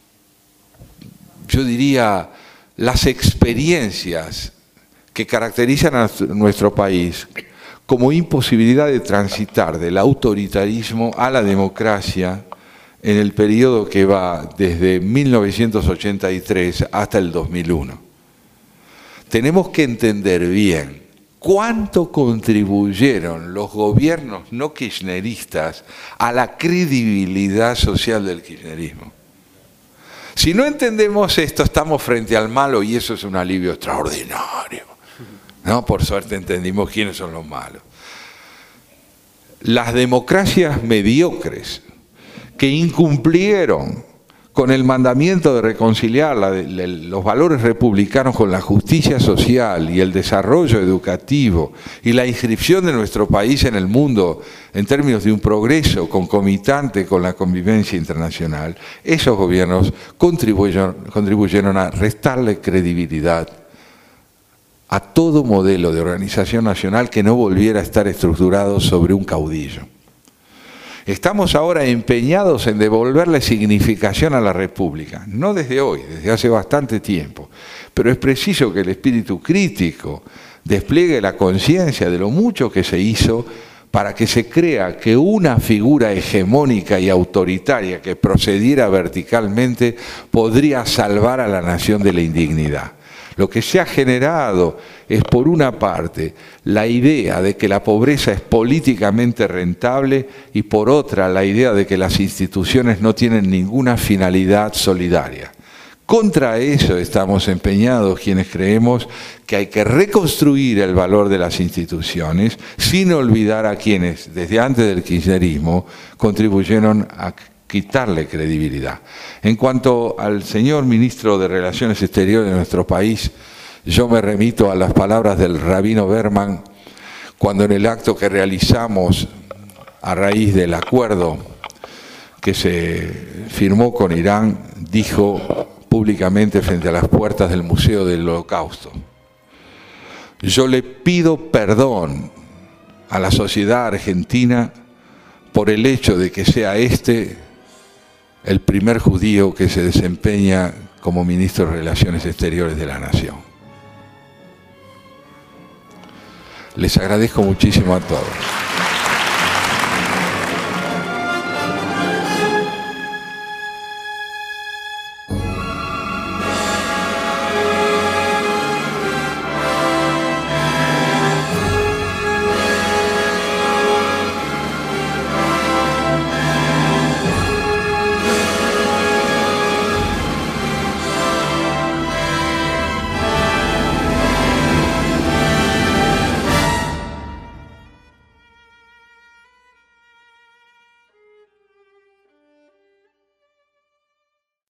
yo diría, las experiencias que caracterizan a nuestro país como imposibilidad de transitar del autoritarismo a la democracia en el periodo que va desde mil novecientos ochenta y tres hasta el dos mil uno. Tenemos que entender bien cuánto contribuyeron los gobiernos no kirchneristas a la credibilidad social del kirchnerismo. Si no entendemos esto, estamos frente al malo y eso es un alivio extraordinario. ¿No? Por suerte entendimos quiénes son los malos. Las democracias mediocres que incumplieron con el mandamiento de reconciliar la, de, los valores republicanos con la justicia social y el desarrollo educativo y la inscripción de nuestro país en el mundo en términos de un progreso concomitante con la convivencia internacional, esos gobiernos contribuyeron, contribuyeron a restarle credibilidad a todo modelo de organización nacional que no volviera a estar estructurado sobre un caudillo. Estamos ahora empeñados en devolverle significación a la República, no desde hoy, desde hace bastante tiempo, pero es preciso que el espíritu crítico despliegue la conciencia de lo mucho que se hizo para que se crea que una figura hegemónica y autoritaria que procediera verticalmente podría salvar a la nación de la indignidad. Lo que se ha generado es, por una parte, la idea de que la pobreza es políticamente rentable y, por otra, la idea de que las instituciones no tienen ninguna finalidad solidaria. Contra eso estamos empeñados quienes creemos que hay que reconstruir el valor de las instituciones sin olvidar a quienes, desde antes del kirchnerismo, contribuyeron a quitarle credibilidad. En cuanto al señor ministro de Relaciones Exteriores de nuestro país, yo me remito a las palabras del rabino Berman cuando en el acto que realizamos a raíz del acuerdo que se firmó con Irán, dijo públicamente frente a las puertas del Museo del Holocausto: yo le pido perdón a la sociedad argentina por el hecho de que sea este el primer judío que se desempeña como ministro de Relaciones Exteriores de la Nación. Les agradezco muchísimo a todos.